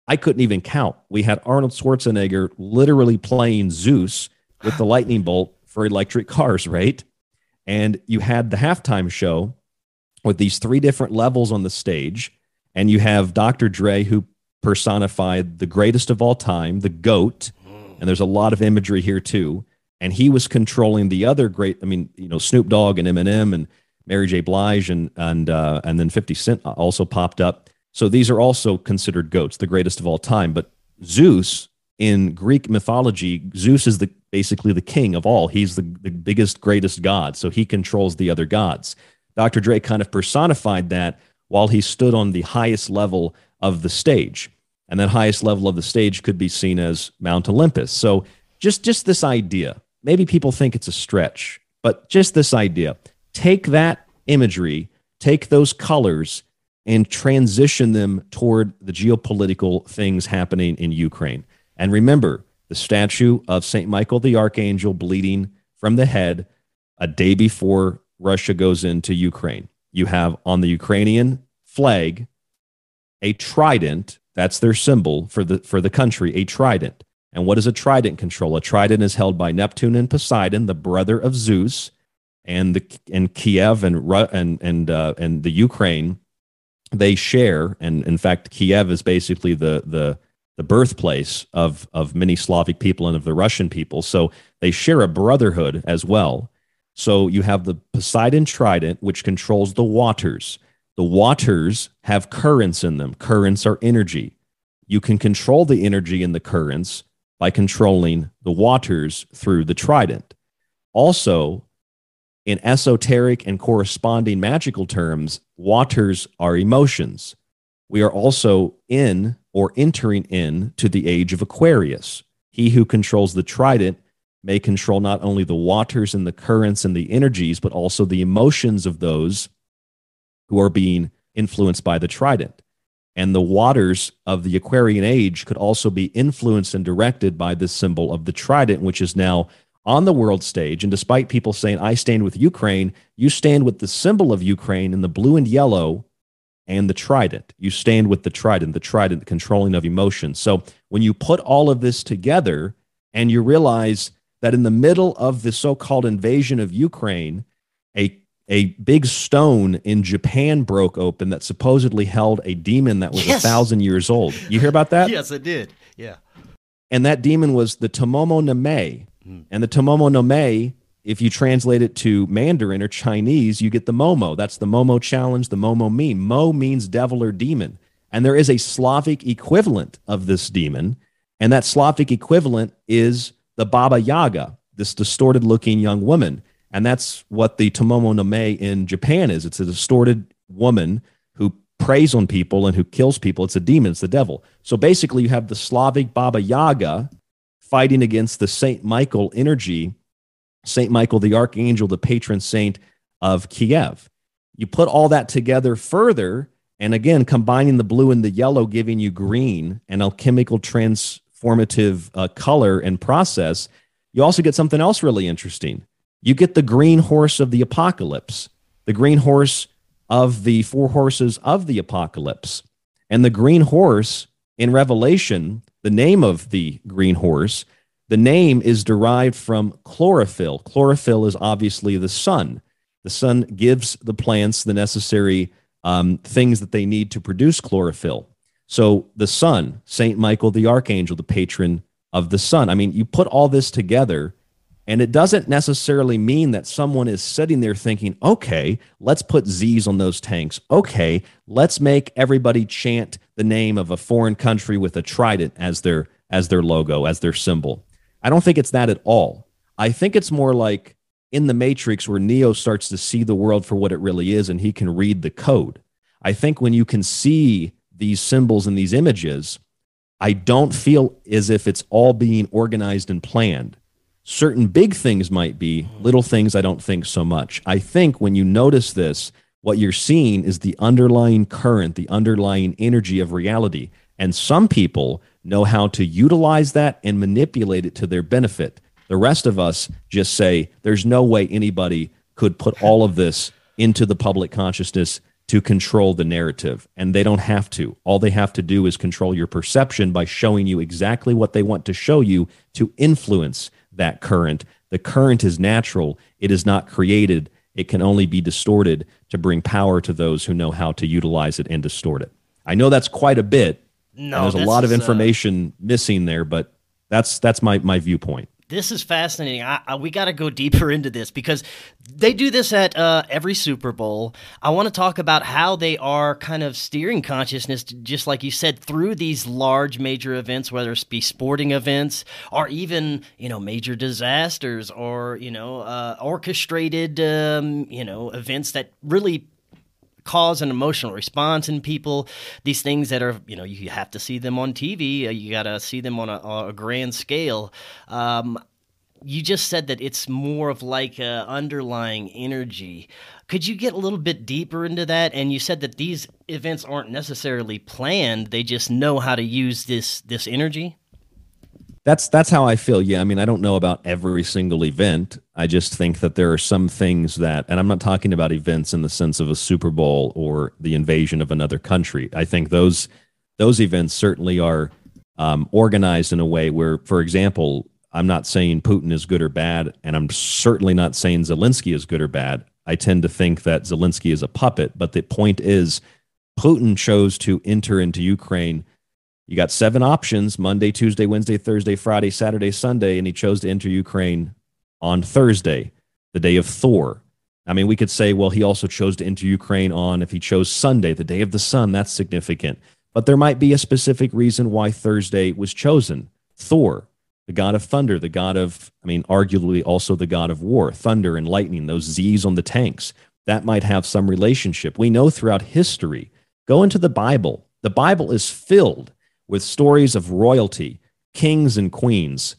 I couldn't even count. We had Arnold Schwarzenegger literally playing Zeus with the lightning bolt for electric cars, right? And you had the halftime show with these three different levels on the stage, and you have Doctor Dre, who personified the greatest of all time, the GOAT, and there's a lot of imagery here too, and he was controlling the other great, I mean, you know, Snoop Dogg and Eminem and Mary J. Blige and and uh, and then fifty Cent also popped up. So these are also considered goats, the greatest of all time. But Zeus, in Greek mythology, Zeus is the basically the king of all. He's the, the biggest, greatest god, so he controls the other gods. Doctor Dre kind of personified that while he stood on the highest level of the stage. And that highest level of the stage could be seen as Mount Olympus. So just, just this idea, maybe people think it's a stretch, but just this idea, take that imagery, take those colors, and transition them toward the geopolitical things happening in Ukraine. And remember, the statue of Saint Michael the Archangel bleeding from the head a day before Russia goes into Ukraine. You have on the Ukrainian flag a trident. That's their symbol for the for the country, a trident. And what does a trident control? A trident is held by Neptune and Poseidon, the brother of Zeus, and the and Kiev and and and uh, and the Ukraine. They share, and in fact, Kiev is basically the the the birthplace of of many Slavic people and of the Russian people. So they share a brotherhood as well. So you have the Poseidon trident, which controls the waters. The waters have currents in them. Currents are energy. You can control the energy in the currents by controlling the waters through the trident. Also, in esoteric and corresponding magical terms, waters are emotions. We are also in or entering in to the age of Aquarius. He who controls the trident may control not only the waters and the currents and the energies, but also the emotions of those who are being influenced by the trident. And the waters of the Aquarian age could also be influenced and directed by this symbol of the trident, which is now on the world stage. And despite people saying, I stand with Ukraine, you stand with the symbol of Ukraine in the blue and yellow and the trident. You stand with the trident, the trident, the controlling of emotions. So when you put all of this together and you realize that in the middle of the so-called invasion of Ukraine, a a big stone in Japan broke open that supposedly held a demon that was yes. a thousand years old. You hear about that? Yes, I did. Yeah. And that demon was the Tomomo no Mae. Mm. And the Tomomo no Mae, if you translate it to Mandarin or Chinese, you get the Momo. That's the Momo challenge, the Momo meme. Mo means devil or demon. And there is a Slavic equivalent of this demon. And that Slavic equivalent is the Baba Yaga, this distorted-looking young woman. And that's what the Tomomo no Mae in Japan is. It's a distorted woman who preys on people and who kills people. It's a demon. It's the devil. So basically, you have the Slavic Baba Yaga fighting against the Saint Michael energy, Saint Michael the Archangel, the patron saint of Kiev. You put all that together further, and again, combining the blue and the yellow, giving you green, and alchemical transformative uh, color and process, you also get something else really interesting. You get the green horse of the apocalypse, the green horse of the four horses of the apocalypse. And the green horse in Revelation, the name of the green horse, the name is derived from chlorophyll. Chlorophyll is obviously the sun. The sun gives the plants the necessary um, things that they need to produce chlorophyll. So the sun, Saint Michael the Archangel, the patron of the sun. I mean, you put all this together, and it doesn't necessarily mean that someone is sitting there thinking, okay, let's put Z's on those tanks. Okay, let's make everybody chant the name of a foreign country with a trident as their as their logo, as their symbol. I don't think it's that at all. I think it's more like in the Matrix where Neo starts to see the world for what it really is and he can read the code. I think when you can see these symbols and these images, I don't feel as if it's all being organized and planned. Certain big things might be, little things I don't think so much. I think when you notice this, what you're seeing is the underlying current, the underlying energy of reality. And some people know how to utilize that and manipulate it to their benefit. The rest of us just say, there's no way anybody could put all of this into the public consciousness to control the narrative, and they don't have to. All they have to do is control your perception by showing you exactly what they want to show you to influence that current. The current is natural. It is not created. It can only be distorted to bring power to those who know how to utilize it and distort it. I know that's quite a bit. No, and there's a lot of information uh, missing there, but that's that's my, my viewpoint. This is fascinating. I, I, we got to go deeper into this because they do this at uh, every Super Bowl. I want to talk about how they are kind of steering consciousness, just like you said, through these large major events, whether it be sporting events or even, you know, major disasters or, you know, uh, orchestrated, um, you know, events that really cause an emotional response in people. These things that are, you know, you have to see them on T V. Uh, you got to see them on a, a grand scale. Um, you just said that it's more of like a underlying energy. Could you get a little bit deeper into that? And you said that these events aren't necessarily planned. They just know how to use this this energy. That's that's how I feel. Yeah, I mean, I don't know about every single event. I just think that there are some things that, and I'm not talking about events in the sense of a Super Bowl or the invasion of another country. I think those those events certainly are um, organized in a way where, for example, I'm not saying Putin is good or bad, and I'm certainly not saying Zelensky is good or bad. I tend to think that Zelensky is a puppet, but the point is, Putin chose to enter into Ukraine. You got seven options: Monday, Tuesday, Wednesday, Thursday, Friday, Saturday, Sunday, and he chose to enter Ukraine on Thursday, the day of Thor. I mean, we could say, well, he also chose to enter Ukraine on, if he chose Sunday, the day of the sun, that's significant. But there might be a specific reason why Thursday was chosen. Thor, the god of thunder, the god of, I mean, arguably also the god of war, thunder and lightning, those Z's on the tanks, that might have some relationship. We know throughout history, go into the Bible. The Bible is filled with stories of royalty, kings and queens,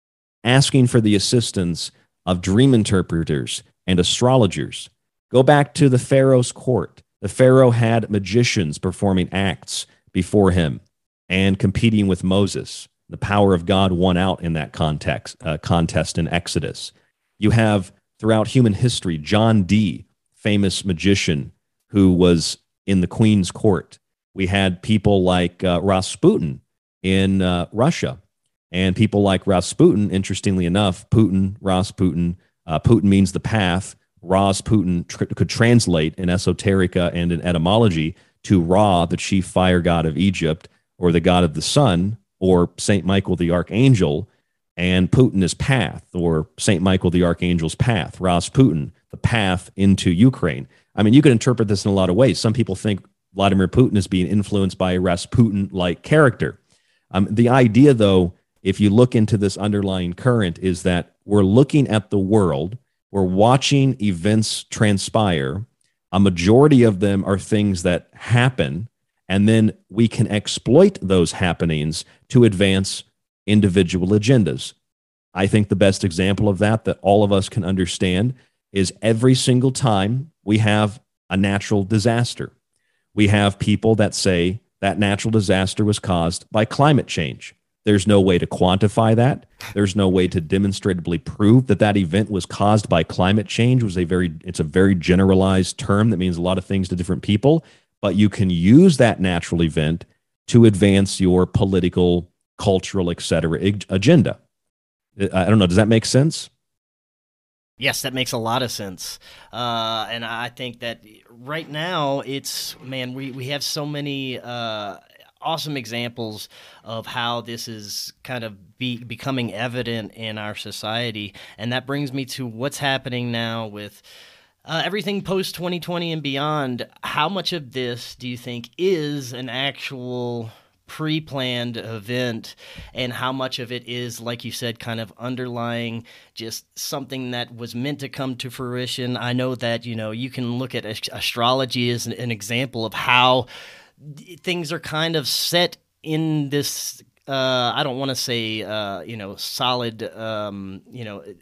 asking for the assistance of dream interpreters and astrologers. Go back to the Pharaoh's court. The Pharaoh had magicians performing acts before him and competing with Moses. The power of God won out in that context, uh, contest in Exodus. You have, throughout human history, John Dee, famous magician who was in the Queen's court. We had people like uh, Rasputin in uh, Russia, and people like Rasputin, interestingly enough, Putin, Rasputin, uh, Putin means the path. Rasputin tr- could translate in esoterica and in etymology to Ra, the chief fire god of Egypt, or the god of the sun, or Saint Michael the Archangel, and Putin is path, or Saint Michael the Archangel's path, Rasputin, the path into Ukraine. I mean, you could interpret this in a lot of ways. Some people think Vladimir Putin is being influenced by a Rasputin-like character. Um, the idea, though, if you look into this underlying current, is that we're looking at the world, we're watching events transpire. A majority of them are things that happen, and then we can exploit those happenings to advance individual agendas. I think the best example of that that all of us can understand is every single time we have a natural disaster, we have people that say that natural disaster was caused by climate change. There's no way to quantify that. There's no way to demonstratively prove that that event was caused by climate change. It was a very, it's a very generalized term that means a lot of things to different people, but you can use that natural event to advance your political, cultural, et cetera agenda. I don't know. Does that make sense? Yes, that makes a lot of sense. Uh, and I think that right now it's, man, we, we have so many uh, awesome examples of how this is kind of be, becoming evident in our society. And that brings me to what's happening now with uh, everything post twenty twenty and beyond. How much of this do you think is an actual pre-planned event, and how much of it is, like you said, kind of underlying just something that was meant to come to fruition? I know that, you know, you can look at astrology as an, an example of how things are kind of set in this, uh, I don't want to say, uh, you know, solid, um, you know,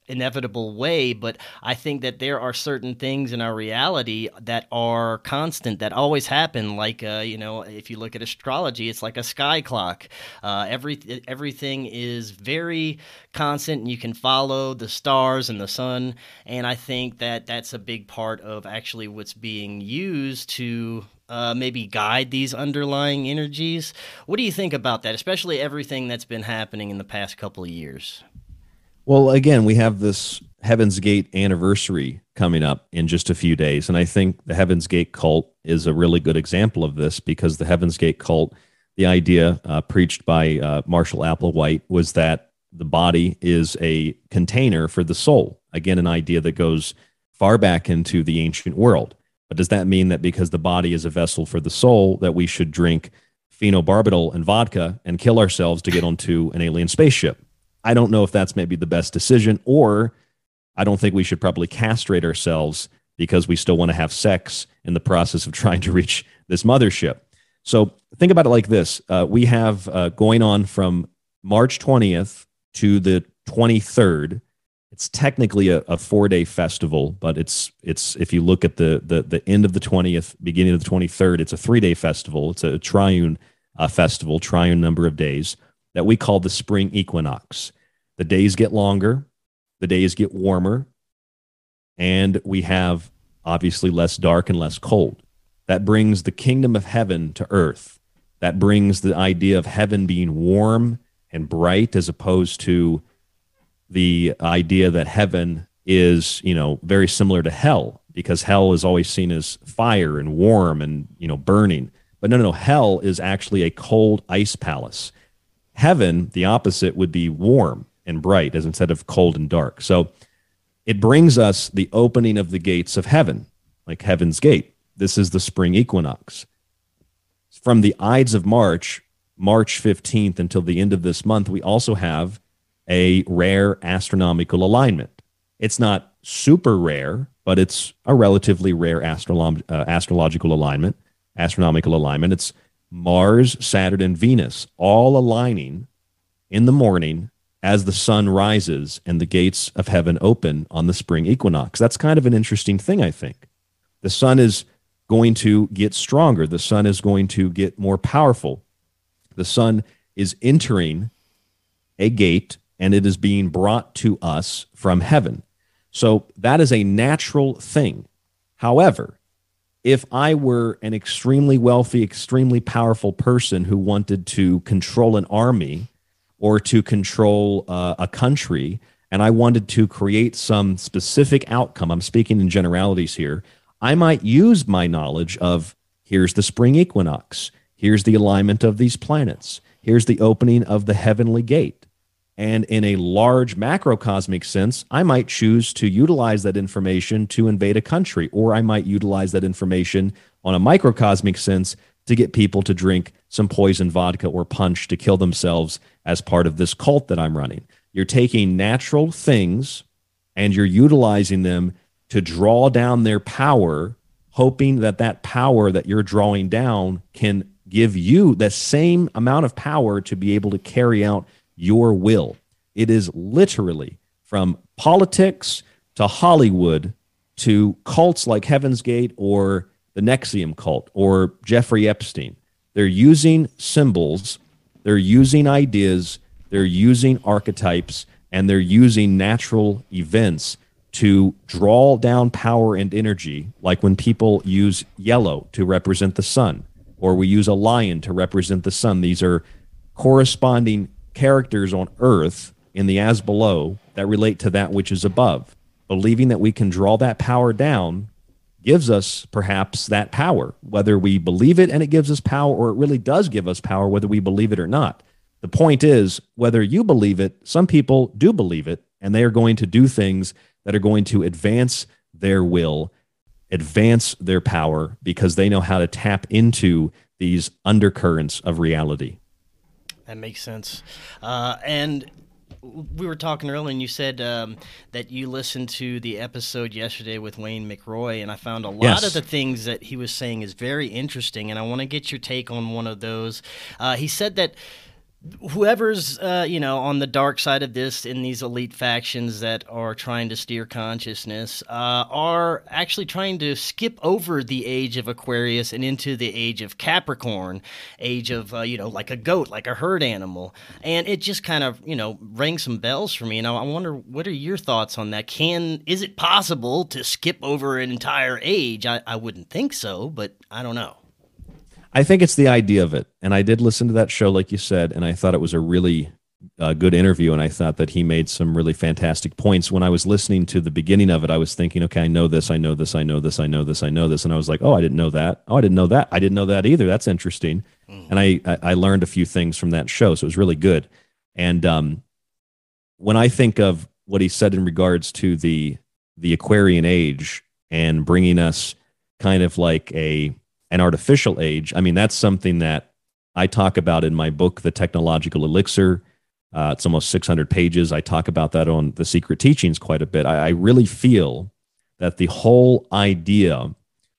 inevitable way, but I think that there are certain things in our reality that are constant, that always happen. Like, uh, you know, if you look at astrology, it's like a sky clock. Uh, every everything is very constant, and you can follow the stars and the sun. And I think that that's a big part of actually what's being used to uh, maybe guide these underlying energies. What do you think about that, especially everything that's been happening in the past couple of years? Well, again, we have this Heaven's Gate anniversary coming up in just a few days. And I think the Heaven's Gate cult is a really good example of this, because the Heaven's Gate cult, the idea uh, preached by uh, Marshall Applewhite, was that the body is a container for the soul. Again, an idea that goes far back into the ancient world. But does that mean that because the body is a vessel for the soul, that we should drink phenobarbital and vodka and kill ourselves to get onto an alien spaceship? I don't know if that's maybe the best decision, or I don't think we should probably castrate ourselves because we still want to have sex in the process of trying to reach this mothership. So think about it like this. Uh, we have uh, going on from March twentieth to the twenty-third. It's technically a, a four-day festival, but it's it's if you look at the, the, the end of the twentieth, beginning of the twenty-third, it's a three-day festival. It's a triune uh, festival, triune number of days, that we call the spring equinox. The days get longer, the days get warmer, and we have obviously less dark and less cold. That brings the kingdom of heaven to earth. That brings the idea of heaven being warm and bright, as opposed to the idea that heaven is, you know, very similar to hell, because hell is always seen as fire and warm and, you know, burning. But no, no, no, hell is actually a cold ice palace. Heaven, the opposite, would be warm and bright, as instead of cold and dark. So it brings us the opening of the gates of heaven, like Heaven's Gate. This is the spring equinox. From the Ides of March, March fifteenth, until the end of this month, we also have a rare astronomical alignment. It's not super rare, but it's a relatively rare astrolo- uh, astrological alignment, astronomical alignment. It's Mars, Saturn, and Venus all aligning in the morning as the sun rises and the gates of heaven open on the spring equinox. That's kind of an interesting thing, I think. The sun is going to get stronger. The sun is going to get more powerful. The sun is entering a gate, and it is being brought to us from heaven. So that is a natural thing. However, if I were an extremely wealthy, extremely powerful person who wanted to control an army or to control uh, a country, and I wanted to create some specific outcome, I'm speaking in generalities here, I might use my knowledge of, here's the spring equinox, here's the alignment of these planets, here's the opening of the heavenly gate. And in a large macrocosmic sense, I might choose to utilize that information to invade a country, or I might utilize that information on a microcosmic sense to get people to drink some poison vodka or punch to kill themselves as part of this cult that I'm running. You're taking natural things and you're utilizing them to draw down their power, hoping that that power that you're drawing down can give you the same amount of power to be able to carry out your will. It is literally from politics to Hollywood to cults like Heaven's Gate or the N X I V M cult or Jeffrey Epstein. They're using symbols, they're using ideas, they're using archetypes, and they're using natural events to draw down power and energy, like when people use yellow to represent the sun, or we use a lion to represent the sun. These are corresponding characters on earth in the as below that relate to that which is above. Believing that we can draw that power down gives us perhaps that power, whether we believe it and it gives us power, or it really does give us power, whether we believe it or not. The point is, whether you believe it, some people do believe it, and they are going to do things that are going to advance their will, advance their power, because they know how to tap into these undercurrents of reality. That makes sense. Uh, and we were talking earlier, and you said um, that you listened to the episode yesterday with Wayne McRoy, and I found a lot Yes. of the things that he was saying is very interesting, and I want to get your take on one of those. Uh, he said that whoever's uh, you know on the dark side of this in these elite factions that are trying to steer consciousness uh, are actually trying to skip over the age of Aquarius and into the age of Capricorn, age of uh, you know like a goat, like a herd animal, and it just kind of you know rang some bells for me. And I wonder, what are your thoughts on that? Can is it possible to skip over an entire age? I, I wouldn't think so, but I don't know. I think it's the idea of it. And I did listen to that show, like you said, and I thought it was a really uh, good interview. And I thought that he made some really fantastic points. When I was listening to the beginning of it, I was thinking, okay, I know this, I know this, I know this, I know this, I know this. And I was like, oh, I didn't know that. Oh, I didn't know that. I didn't know that either. That's interesting. Mm. And I, I, I learned a few things from that show. So it was really good. And um, when I think of what he said in regards to the the Aquarian age and bringing us kind of like a an artificial age, I mean, that's something that I talk about in my book, The Technological Elixir. Uh, it's almost six hundred pages. I talk about that on The Secret Teachings quite a bit. I, I really feel that the whole idea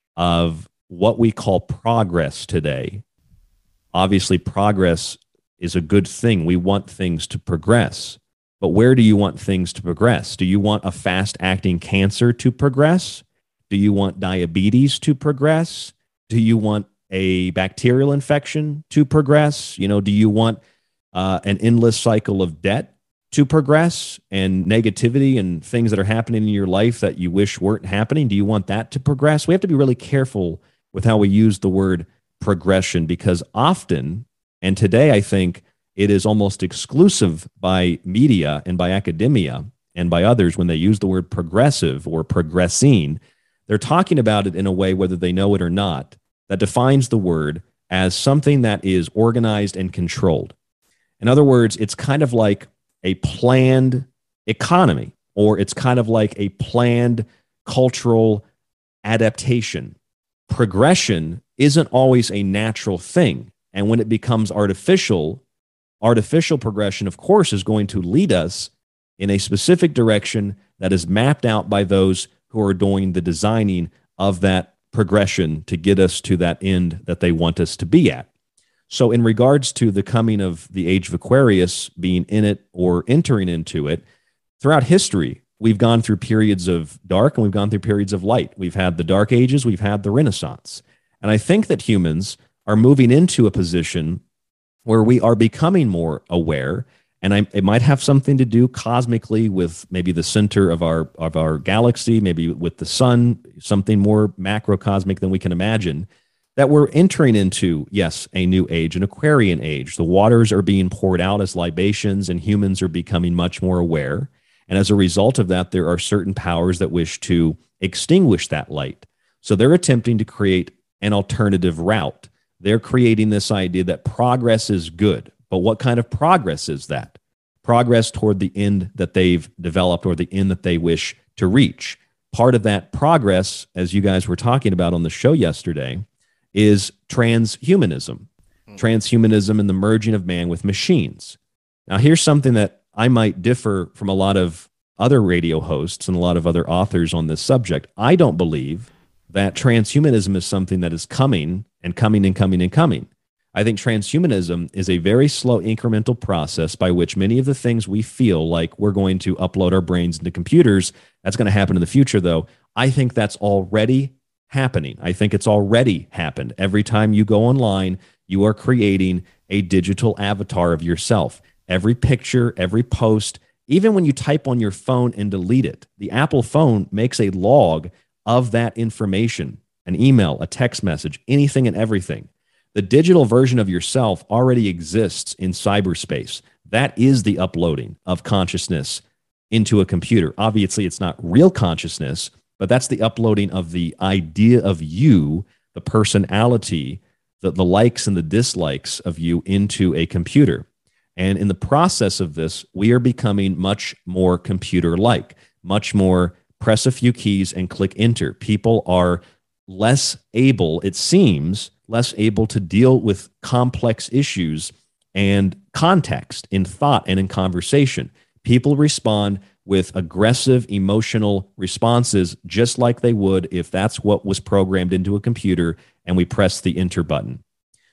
of what we call progress today, obviously progress is a good thing. We want things to progress. But where do you want things to progress? Do you want a fast-acting cancer to progress? Do you want diabetes to progress? Do you want a bacterial infection to progress? You know, do you want uh, an endless cycle of debt to progress and negativity and things that are happening in your life that you wish weren't happening? Do you want that to progress? We have to be really careful with how we use the word progression, because often, and today I think it is almost exclusive by media and by academia and by others, when they use the word progressive or progressing, they're talking about it in a way, whether they know it or not, that defines the word as something that is organized and controlled. In other words, it's kind of like a planned economy, or it's kind of like a planned cultural adaptation. Progression isn't always a natural thing. And when it becomes artificial, artificial progression, of course, is going to lead us in a specific direction that is mapped out by those who are doing the designing of that progression to get us to that end that they want us to be at. So in regards to the coming of the age of Aquarius, being in it or entering into it, throughout history, we've gone through periods of dark and we've gone through periods of light. We've had the Dark Ages, we've had the Renaissance. And I think that humans are moving into a position where we are becoming more aware. And I, it might have something to do cosmically with maybe the center of our of our galaxy, maybe with the sun, something more macrocosmic than we can imagine, that we're entering into, yes, a new age, an Aquarian age. The waters are being poured out as libations, and humans are becoming much more aware. And as a result of that, there are certain powers that wish to extinguish that light. So they're attempting to create an alternative route. They're creating this idea that progress is good. But what kind of progress is that? Progress toward the end that they've developed or the end that they wish to reach. Part of that progress, as you guys were talking about on the show yesterday, is transhumanism. Mm. Transhumanism and the merging of man with machines. Now, here's something that I might differ from a lot of other radio hosts and a lot of other authors on this subject. I don't believe that transhumanism is something that is coming and coming and coming and coming. I think transhumanism is a very slow incremental process by which many of the things we feel like we're going to upload our brains into computers, that's going to happen in the future, though. I think that's already happening. I think it's already happened. Every time you go online, you are creating a digital avatar of yourself. Every picture, every post, even when you type on your phone and delete it, the Apple phone makes a log of that information, an email, a text message, anything and everything. The digital version of yourself already exists in cyberspace. That is the uploading of consciousness into a computer. Obviously, it's not real consciousness, but that's the uploading of the idea of you, the personality, the, the likes and the dislikes of you into a computer. And in the process of this, we are becoming much more computer-like, much more press a few keys and click enter. People are less able, it seems, less able to deal with complex issues and context in thought and in conversation. People respond with aggressive emotional responses just like they would if that's what was programmed into a computer and we press the enter button.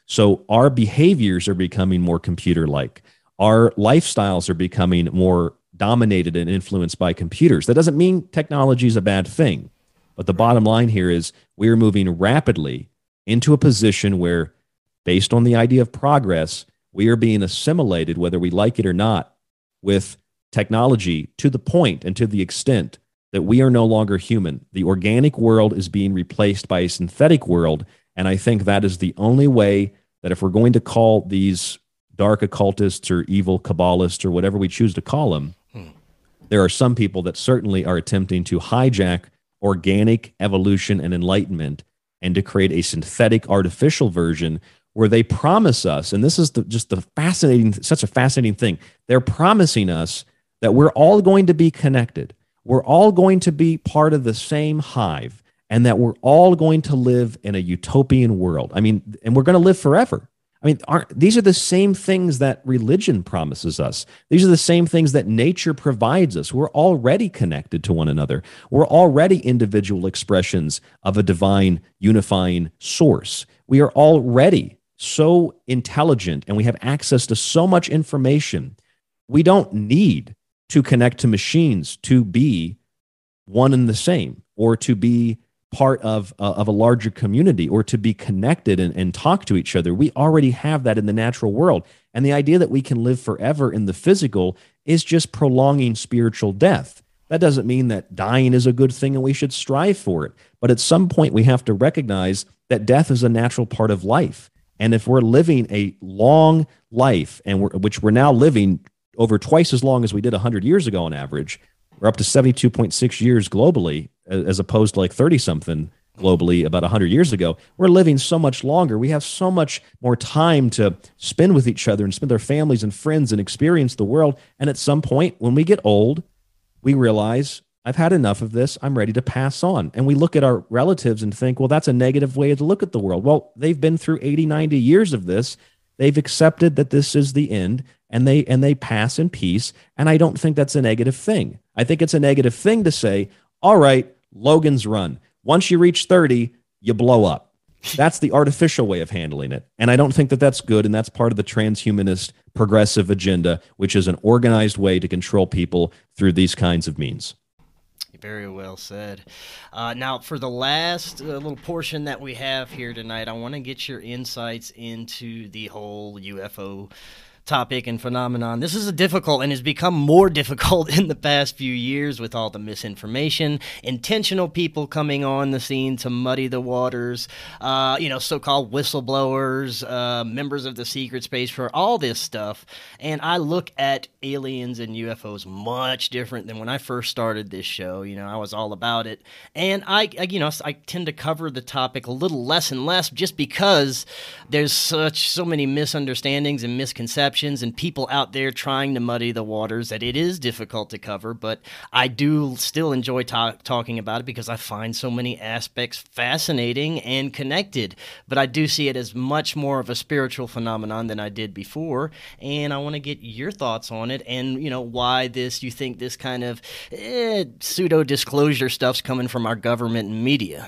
So our behaviors are becoming more computer-like. Our lifestyles are becoming more dominated and influenced by computers. That doesn't mean technology is a bad thing. But the bottom line here is we are moving rapidly into a position where, based on the idea of progress, we are being assimilated, whether we like it or not, with technology to the point and to the extent that we are no longer human. The organic world is being replaced by a synthetic world. And I think that is the only way that if we're going to call these dark occultists or evil Kabbalists or whatever we choose to call them, hmm. there are some people that certainly are attempting to hijack organic evolution and enlightenment and to create a synthetic artificial version where they promise us, and this is the, just the fascinating, such a fascinating thing, they're promising us that we're all going to be connected. We're all going to be part of the same hive, and that we're all going to live in a utopian world. I mean, and we're going to live forever. I mean, aren't, these are the same things that religion promises us. These are the same things that nature provides us. We're already connected to one another. We're already individual expressions of a divine unifying source. We are already so intelligent and we have access to so much information. We don't need to connect to machines to be one and the same, or to be part of, uh, of a larger community, or to be connected and, and talk to each other. We already have that in the natural world. And the idea that we can live forever in the physical is just prolonging spiritual death. That doesn't mean that dying is a good thing and we should strive for it. But at some point, we have to recognize that death is a natural part of life. And if we're living a long life, and we're, which we're now living over twice as long as we did one hundred years ago on average, we're up to seventy-two point six years globally, as opposed to like thirty-something globally about one hundred years ago. We're living so much longer. We have so much more time to spend with each other and spend with our families and friends and experience the world. And at some point, when we get old, we realize, I've had enough of this. I'm ready to pass on. And we look at our relatives and think, well, that's a negative way to look at the world. Well, they've been through eighty, ninety years of this. They've accepted that this is the end, and they and they pass in peace. And I don't think that's a negative thing. I think it's a negative thing to say, all right, Logan's Run. Once you reach thirty, you blow up. That's the artificial way of handling it. And I don't think that that's good. And that's part of the transhumanist progressive agenda, which is an organized way to control people through these kinds of means. Very well said. Uh, now, for the last uh, little portion that we have here tonight, I want to get your insights into the whole U F O topic and phenomenon. This is a difficult and has become more difficult in the past few years with all the misinformation, intentional people coming on the scene to muddy the waters, uh, you know, so-called whistleblowers, uh, members of the secret space for all this stuff. And I look at aliens and U F Os much different than when I first started this show. You know, I was all about it. And I, I you know, I tend to cover the topic a little less and less just because there's such, so many misunderstandings and misconceptions and people out there trying to muddy the waters that it is difficult to cover, but I do still enjoy ta- talking about it because I find so many aspects fascinating and connected. But I do see it as much more of a spiritual phenomenon than I did before, and I want to get your thoughts on it and, you know, why this, you think this kind of eh, pseudo-disclosure stuff's coming from our government and media.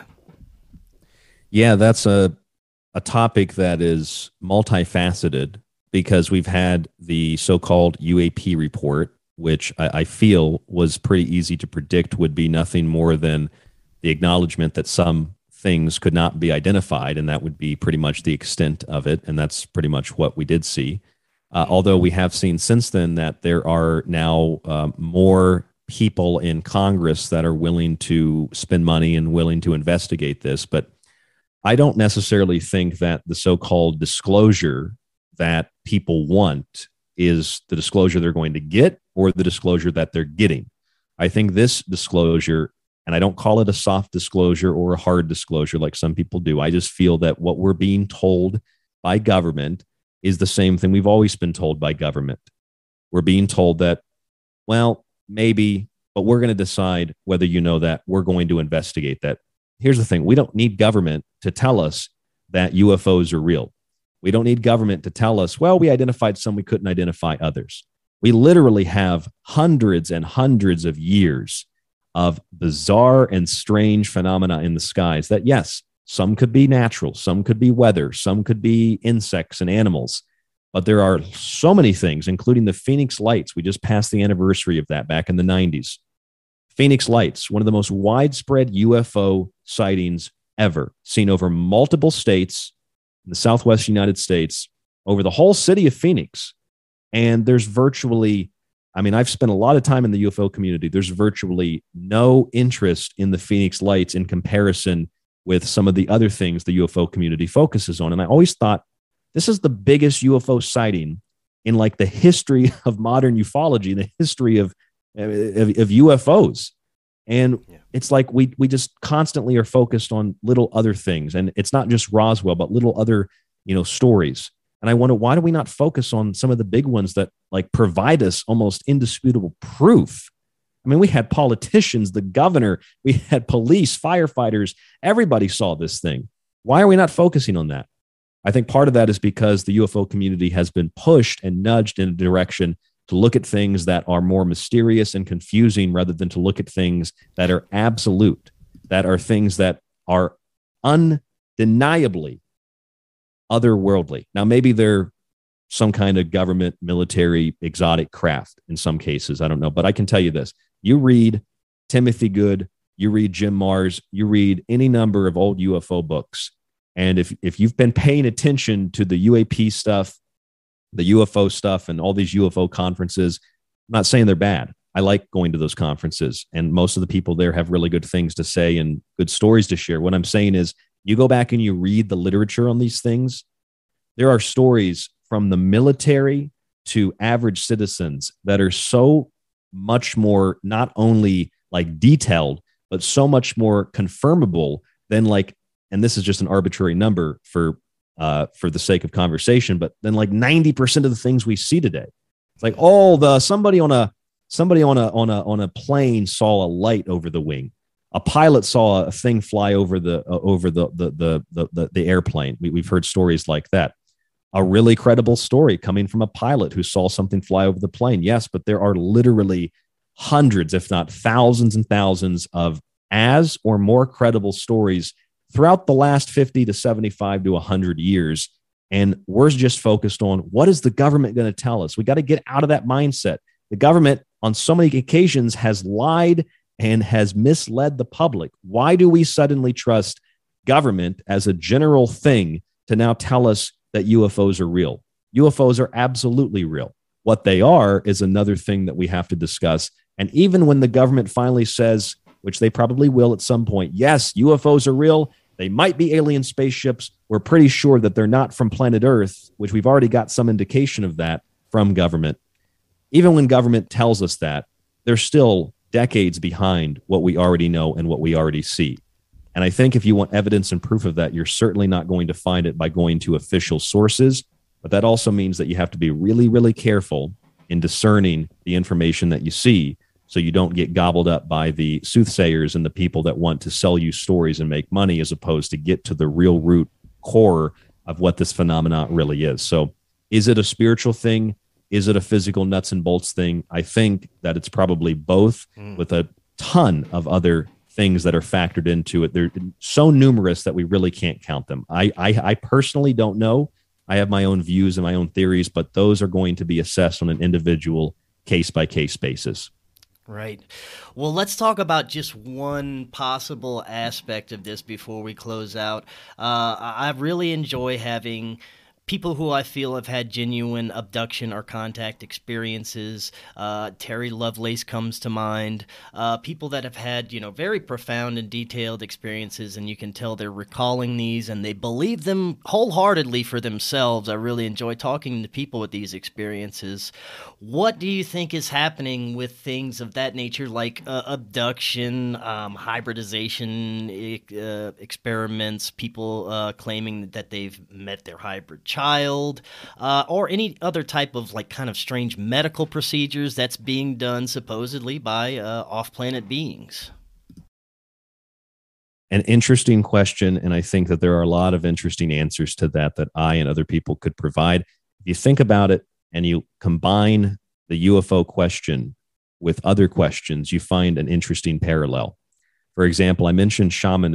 Yeah, that's a a topic that is multifaceted, because we've had the so-called U A P report, which I, I feel was pretty easy to predict would be nothing more than the acknowledgement that some things could not be identified, and that would be pretty much the extent of it, and that's pretty much what we did see. Uh, although we have seen since then that there are now uh, more people in Congress that are willing to spend money and willing to investigate this, but I don't necessarily think that the so-called disclosure that people want is the disclosure they're going to get or the disclosure that they're getting. I think this disclosure, and I don't call it a soft disclosure or a hard disclosure like some people do. I just feel that what we're being told by government is the same thing we've always been told by government. We're being told that, well, maybe, but we're going to decide whether you know that. We're going to investigate that. Here's the thing. We don't need government to tell us that U F Os are real. We don't need government to tell us, well, we identified some, we couldn't identify others. We literally have hundreds and hundreds of years of bizarre and strange phenomena in the skies that, yes, Some could be natural, some could be weather, some could be insects and animals. But there are so many things, including the Phoenix Lights. We just passed the anniversary of that back in the nineties. Phoenix Lights, one of the most widespread U F O sightings ever, seen over multiple states in the Southwest United States, over the whole city of Phoenix. And there's virtually, I mean, I've spent a lot of time in the U F O community. There's virtually no interest in the Phoenix Lights in comparison with some of the other things the U F O community focuses on. And I always thought, this is the biggest U F O sighting in like the history of modern ufology, the history of, of, of U F Os. And yeah. It's like we we just constantly are focused on little other things. And it's not just Roswell, but little other, you know, stories. And I wonder, why do we not focus on some of the big ones that like provide us almost indisputable proof? I mean, we had politicians, the governor, we had police, firefighters, everybody saw this thing. Why are we not focusing on that? I think part of that is because the U F O community has been pushed and nudged in a direction to look at things that are more mysterious and confusing rather than to look at things that are absolute, that are things that are undeniably otherworldly. Now, maybe they're some kind of government, military, exotic craft in some cases. I don't know. But I can tell you this. You read Timothy Good, you read Jim Mars, you read any number of old U F O books. And if, if you've been paying attention to the U A P stuff, the U F O stuff, and all these U F O conferences, I'm not saying they're bad. I like going to those conferences, and most of the people there have really good things to say and good stories to share. What I'm saying is, you go back and you read the literature on these things, there are stories from the military to average citizens that are so much more not only like detailed, but so much more confirmable than like, and this is just an arbitrary number for uh, for the sake of conversation, but then like ninety percent of the things we see today. It's like, oh, the somebody on a somebody on a on a on a plane saw a light over the wing. A pilot saw a thing fly over the uh, over the the, the the the the airplane. We, we've heard stories like that. A really credible story coming from a pilot who saw something fly over the plane. Yes, but there are literally hundreds, if not thousands and thousands of as or more credible stories throughout the last fifty to seventy-five to one hundred years. And we're just focused on, what is the government going to tell us? We got to get out of that mindset. The government on so many occasions has lied and has misled the public. Why do we suddenly trust government as a general thing to now tell us that U F Os are real? U F Os are absolutely real. What they are is another thing that we have to discuss. And even when the government finally says, which they probably will at some point, yes, U F Os are real, they might be alien spaceships, we're pretty sure that they're not from planet Earth, which we've already got some indication of that from government. Even when government tells us that, they're still decades behind what we already know and what we already see. And I think if you want evidence and proof of that, you're certainly not going to find it by going to official sources. But that also means that you have to be really, really careful in discerning the information that you see, so you don't get gobbled up by the soothsayers and the people that want to sell you stories and make money, as opposed to get to the real root core of what this phenomenon really is. So is it a spiritual thing? Is it a physical nuts and bolts thing? I think that it's probably both, mm. with a ton of other things that are factored into it. They're so numerous that we really can't count them. I, I, I personally don't know. I have my own views and my own theories, but those are going to be assessed on an individual case-by-case basis. Right. Well, let's talk about just one possible aspect of this before we close out. Uh, I really enjoy having people who I feel have had genuine abduction or contact experiences. Uh, Terry Lovelace comes to mind. Uh, people that have had, you know, very profound and detailed experiences, and you can tell they're recalling these and they believe them wholeheartedly for themselves. I really enjoy talking to people with these experiences. What do you think is happening with things of that nature, like uh, abduction, um, hybridization uh, experiments, people uh, claiming that they've met their hybrid child, uh, or any other type of like kind of strange medical procedures that's being done supposedly by uh, off-planet beings? An interesting question, and I think that there are a lot of interesting answers to that that I and other people could provide. If you think about it and you combine the U F O question with other questions, you find an interesting parallel. For example, I mentioned shamanism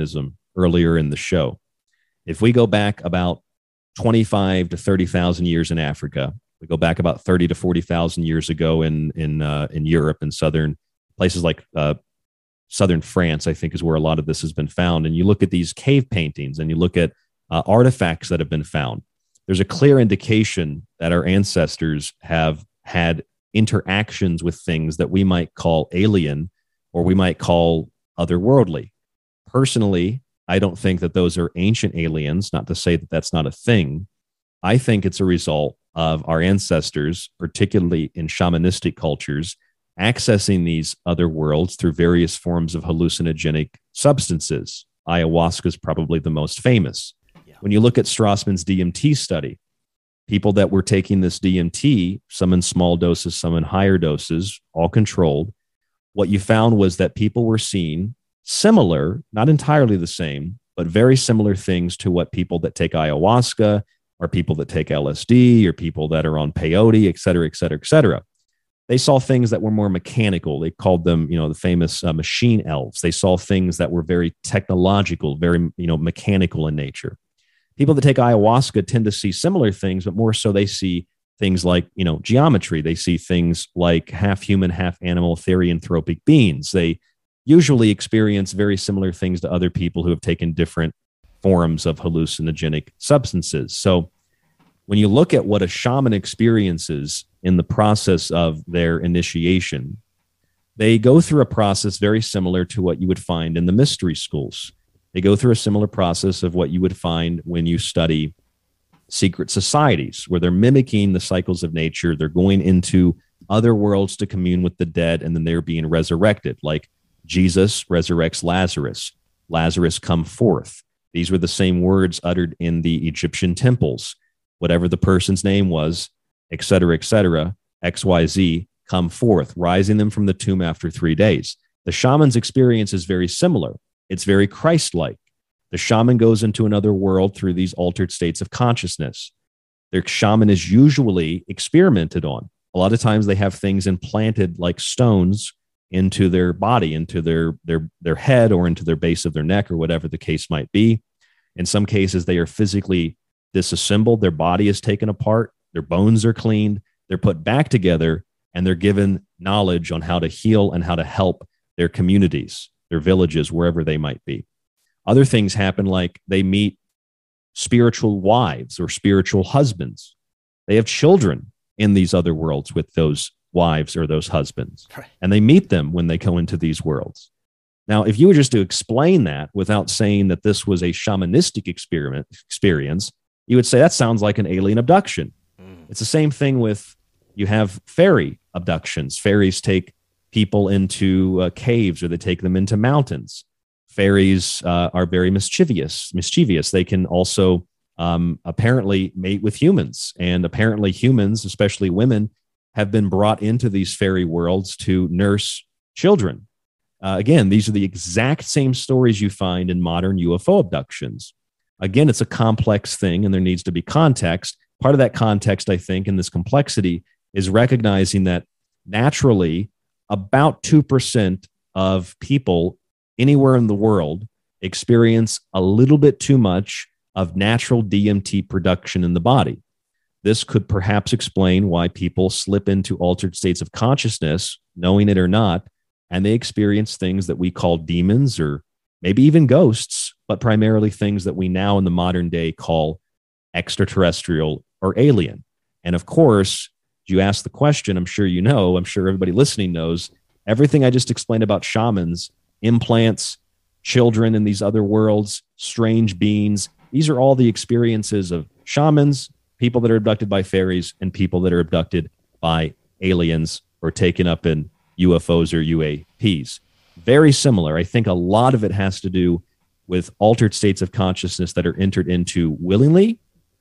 earlier in the show. If we go back about twenty-five to thirty thousand years in Africa, we go back about thirty to forty thousand years ago in in uh, in Europe and southern places like uh, southern France, I think is where a lot of this has been found. And you look at these cave paintings and you look at uh, artifacts that have been found. There's a clear indication that our ancestors have had interactions with things that we might call alien or we might call otherworldly. Personally, I don't think that those are ancient aliens, not to say that that's not a thing. I think it's a result of our ancestors, particularly in shamanistic cultures, accessing these other worlds through various forms of hallucinogenic substances. Ayahuasca is probably the most famous. Yeah. When you look at Strassman's D M T study, people that were taking this D M T, some in small doses, some in higher doses, all controlled, what you found was that people were seeing similar, not entirely the same, but very similar things to what people that take ayahuasca or people that take L S D or people that are on peyote, et cetera, et cetera, et cetera. They saw things that were more mechanical. They called them, you know, the famous uh, machine elves. They saw things that were very technological, very, you know, mechanical in nature. People that take ayahuasca tend to see similar things, but more so they see things like, you know, geometry. They see things like half human, half animal, therianthropic beings. They usually experience very similar things to other people who have taken different forms of hallucinogenic substances. So when you look at what a shaman experiences in the process of their initiation, they go through a process very similar to what you would find in the mystery schools. They go through a similar process of what you would find when you study secret societies, where they're mimicking the cycles of nature. They're going into other worlds to commune with the dead, and then they're being resurrected, like Jesus resurrects Lazarus. Lazarus, come forth. These were the same words uttered in the Egyptian temples. Whatever the person's name was, et cetera, et cetera, X Y Z, come forth, rising them from the tomb after three days. The shaman's experience is very similar. It's very Christ-like. The shaman goes into another world through these altered states of consciousness. Their shaman is usually experimented on. A lot of times they have things implanted like stones into their body, into their, their, their head or into their base of their neck or whatever the case might be. In some cases, they are physically disassembled. Their body is taken apart. Their bones are cleaned. They're put back together, and they're given knowledge on how to heal and how to help their communities, their villages, wherever they might be. Other things happen, like they meet spiritual wives or spiritual husbands. They have children in these other worlds with those wives or those husbands, right. And they meet them when they go into these worlds. Now, if you were just to explain that without saying that this was a shamanistic experiment experience, you would say that sounds like an alien abduction. Mm. It's the same thing with, you have fairy abductions. Fairies take people into uh, caves, or they take them into mountains. Fairies uh, are very mischievous. Mischievous. They can also um, apparently mate with humans, and apparently humans, especially women, have been brought into these fairy worlds to nurse children. Uh, again, these are the exact same stories you find in modern U F O abductions. Again, it's a complex thing, and there needs to be context. Part of that context, I think, in this complexity is recognizing that naturally about two percent of people anywhere in the world experience a little bit too much of natural D M T production in the body. This could perhaps explain why people slip into altered states of consciousness, knowing it or not, and they experience things that we call demons or maybe even ghosts, but primarily things that we now in the modern day call extraterrestrial or alien. And of course, you ask the question, I'm sure you know, I'm sure everybody listening knows, everything I just explained about shamans, implants, children in these other worlds, strange beings, these are all the experiences of shamans, people that are abducted by fairies, and people that are abducted by aliens or taken up in U F Os or U A Ps. Very similar. I think a lot of it has to do with altered states of consciousness that are entered into willingly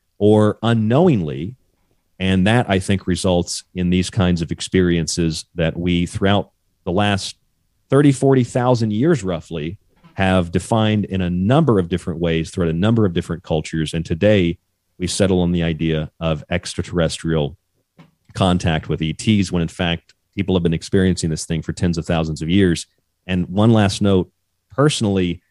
or unknowingly. And that, I think, results in these kinds of experiences that we, throughout the last thirty, forty thousand years roughly, have defined in a number of different ways throughout a number of different cultures. And today, we settle on the idea of extraterrestrial contact with E Ts, when in fact, people have been experiencing this thing for tens of thousands of years. And one last note, personally,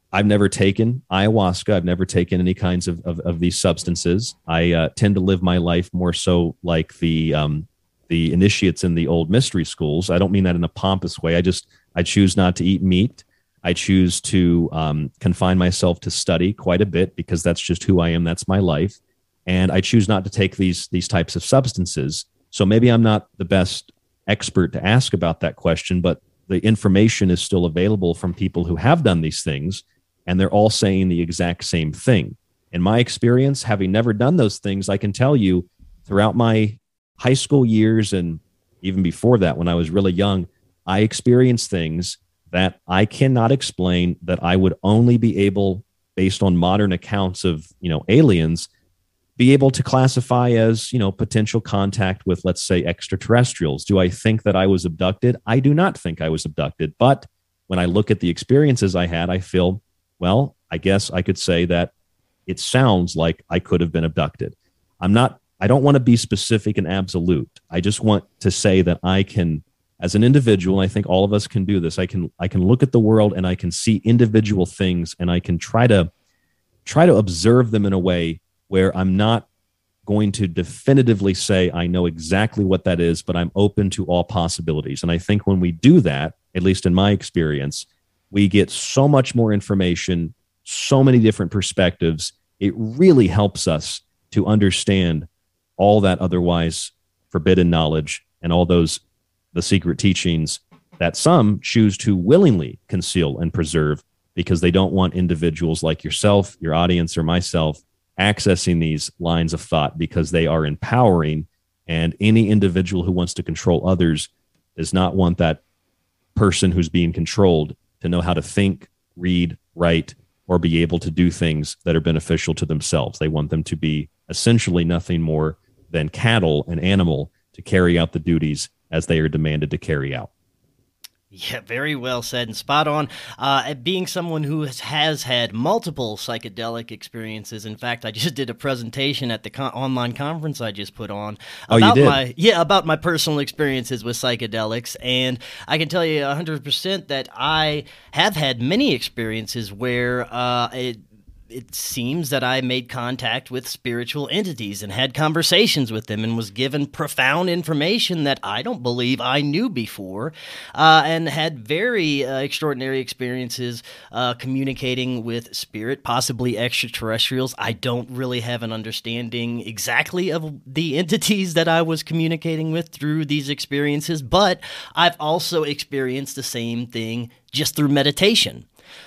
I've never taken ayahuasca. I've never taken any kinds of, of, of these substances. I uh, tend to live my life more so like the um, the initiates in the old mystery schools. I don't mean that in a pompous way. I just, I choose not to eat meat. I choose to um, confine myself to study quite a bit because that's just who I am. That's my life. And I choose not to take these, these types of substances. So maybe I'm not the best expert to ask about that question, but the information is still available from people who have done these things, and they're all saying the exact same thing. In my experience, having never done those things, I can tell you throughout my high school years and even before that, when I was really young, I experienced things that I cannot explain, that I would only be able, based on modern accounts of, you know, aliens, be able to classify as, you know, potential contact with, let's say, extraterrestrials. Do I think that I was abducted? I do not think I was abducted. But when I look at the experiences I had, I feel, well, I guess I could say that it sounds like I could have been abducted. I'm not, I don't want to be specific and absolute. I just want to say that I can, as an individual, and I think all of us can do this, I can, I can look at the world and I can see individual things, and I can try to, try to observe them in a way where I'm not going to definitively say I know exactly what that is, but I'm open to all possibilities. And I think when we do that, at least in my experience, we get so much more information, so many different perspectives. It really helps us to understand all that otherwise forbidden knowledge and all those, the secret teachings that some choose to willingly conceal and preserve because they don't want individuals like yourself, your audience, or myself accessing these lines of thought, because they are empowering, and any individual who wants to control others does not want that person who's being controlled to know how to think, read, write, or be able to do things that are beneficial to themselves. They want them to be essentially nothing more than cattle, an animal, to carry out the duties as they are demanded to carry out. Yeah, very well said and spot on. Uh, being someone who has, has had multiple psychedelic experiences, in fact, I just did a presentation at the con- online conference I just put on about oh, you did? my yeah about my personal experiences with psychedelics, and I can tell you one hundred percent that I have had many experiences where uh, it. It seems that I made contact with spiritual entities and had conversations with them and was given profound information that I don't believe I knew before, uh, and had very uh, extraordinary experiences uh, communicating with spirit, possibly extraterrestrials. I don't really have an understanding exactly of the entities that I was communicating with through these experiences, but I've also experienced the same thing just through meditation.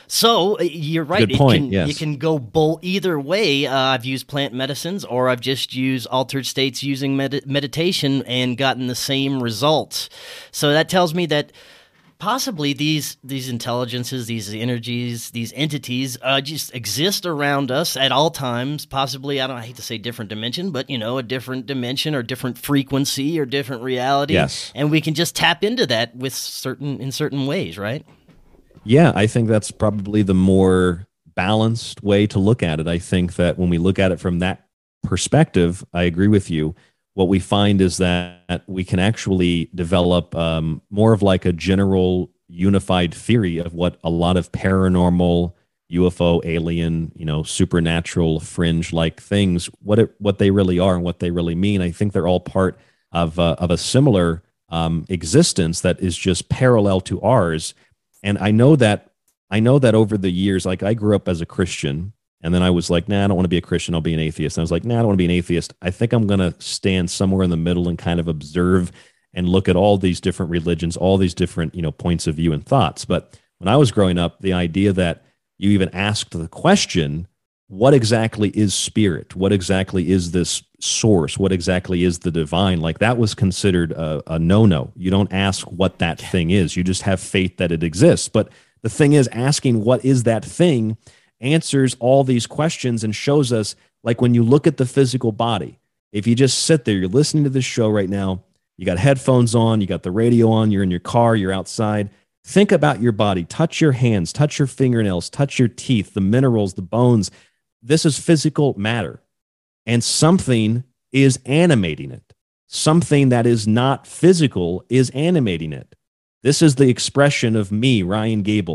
So you're right. Good point, it can, yes. It can go both either way. Uh, I've used plant medicines, or I've just used altered states using med- meditation and gotten the same results. So that tells me that possibly these these intelligences, these energies, these entities uh, just exist around us at all times. Possibly, I don't I hate to say different dimension, but you know, a different dimension or different frequency or different reality. Yes. And we can just tap into that with certain in certain ways, right? Yeah, I think that's probably the more balanced way to look at it. I think that when we look at it from that perspective, I agree with you. What we find is that we can actually develop um, more of like a general unified theory of what a lot of paranormal, U F O, alien, you know, supernatural, fringe-like things, what it, what they really are and what they really mean. I think they're all part of uh, of a similar um, existence that is just parallel to ours. And I know that I know that over the years, like I grew up as a Christian, and then I was like, nah, I don't want to be a Christian. I'll be an atheist. And I was like, nah, I don't want to be an atheist. I think I'm going to stand somewhere in the middle and kind of observe and look at all these different religions, all these different, you know, points of view and thoughts. But when I was growing up, the idea that you even asked the question, what exactly is spirit? What exactly is this source? What exactly is the divine? Like that was considered a, a no-no. You don't ask what that thing is. You just have faith that it exists. But the thing is, asking what is that thing answers all these questions and shows us, like when you look at the physical body, if you just sit there, you're listening to this show right now, you got headphones on, you got the radio on, you're in your car, you're outside. Think about your body. Touch your hands, touch your fingernails, touch your teeth, the minerals, the bones. This is physical matter, and something is animating it. Something that is not physical is animating it. This is the expression of me, Ryan Gable.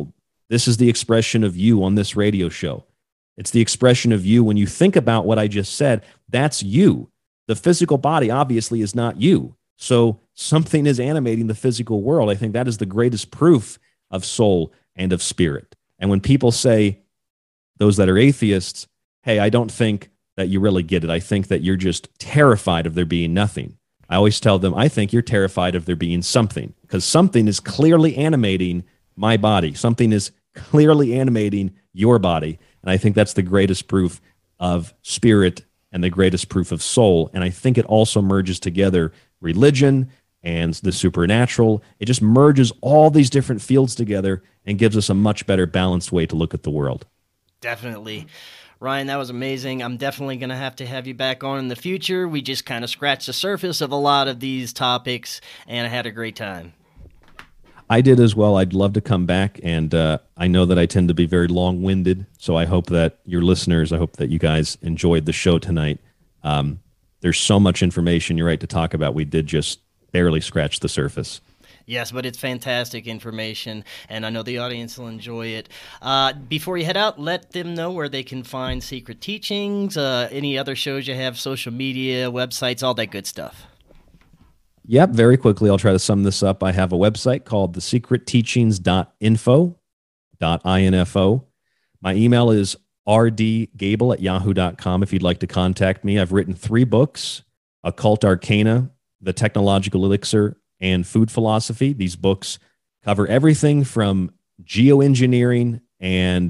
This is the expression of you on this radio show. It's the expression of you when you think about what I just said. That's you. The physical body obviously is not you. So something is animating the physical world. I think that is the greatest proof of soul and of spirit. And when people say, those that are atheists, hey, I don't think that you really get it. I think that you're just terrified of there being nothing. I always tell them, I think you're terrified of there being something, because something is clearly animating my body. Something is clearly animating your body. And I think that's the greatest proof of spirit and the greatest proof of soul. And I think it also merges together religion and the supernatural. It just merges all these different fields together and gives us a much better balanced way to look at the world. Definitely. Ryan, that was amazing. I'm definitely going to have to have you back on in the future. We just kind of scratched the surface of a lot of these topics, and I had a great time. I did as well. I'd love to come back, and uh, I know that I tend to be very long-winded, so I hope that your listeners, I hope that you guys enjoyed the show tonight. Um, there's so much information, you're right, to talk about. We did just barely scratch the surface. Yes, but it's fantastic information, and I know the audience will enjoy it. Uh, before you head out, let them know where they can find Secret Teachings, uh, any other shows you have, social media, websites, all that good stuff. Yep, very quickly, I'll try to sum this up. I have a website called the secret teachings dot info, .info. My email is r d gable at yahoo dot com if you'd like to contact me. I've written three books, Occult Arcana, The Technological Elixir, and Food Philosophy. These books cover everything from geoengineering and,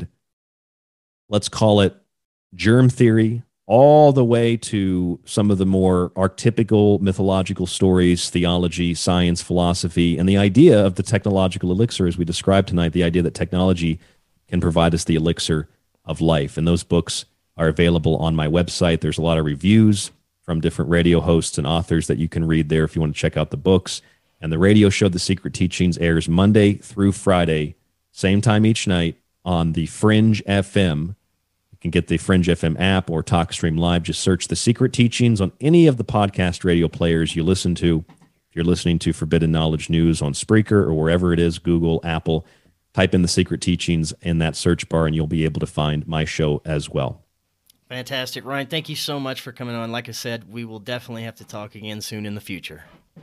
let's call it, germ theory, all the way to some of the more archetypical mythological stories, theology, science, philosophy, and the idea of the technological elixir, as we described tonight, the idea that technology can provide us the elixir of life. And those books are available on my website. There's a lot of reviews from different radio hosts and authors that you can read there if you want to check out the books. And the radio show, The Secret Teachings, airs Monday through Friday, same time each night on the Fringe F M. You can get the Fringe F M app or TalkStream Live. Just search The Secret Teachings on any of the podcast radio players you listen to. If you're listening to Forbidden Knowledge News on Spreaker or wherever it is, Google, Apple, type in The Secret Teachings in that search bar and you'll be able to find my show as well. Fantastic. Ryan, thank you so much for coming on. Like I said, we will definitely have to talk again soon in the future.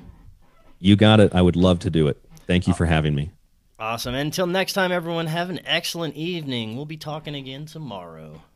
You got it. I would love to do it. Thank you for having me. Awesome. Until next time, everyone, have an excellent evening. We'll be talking again tomorrow.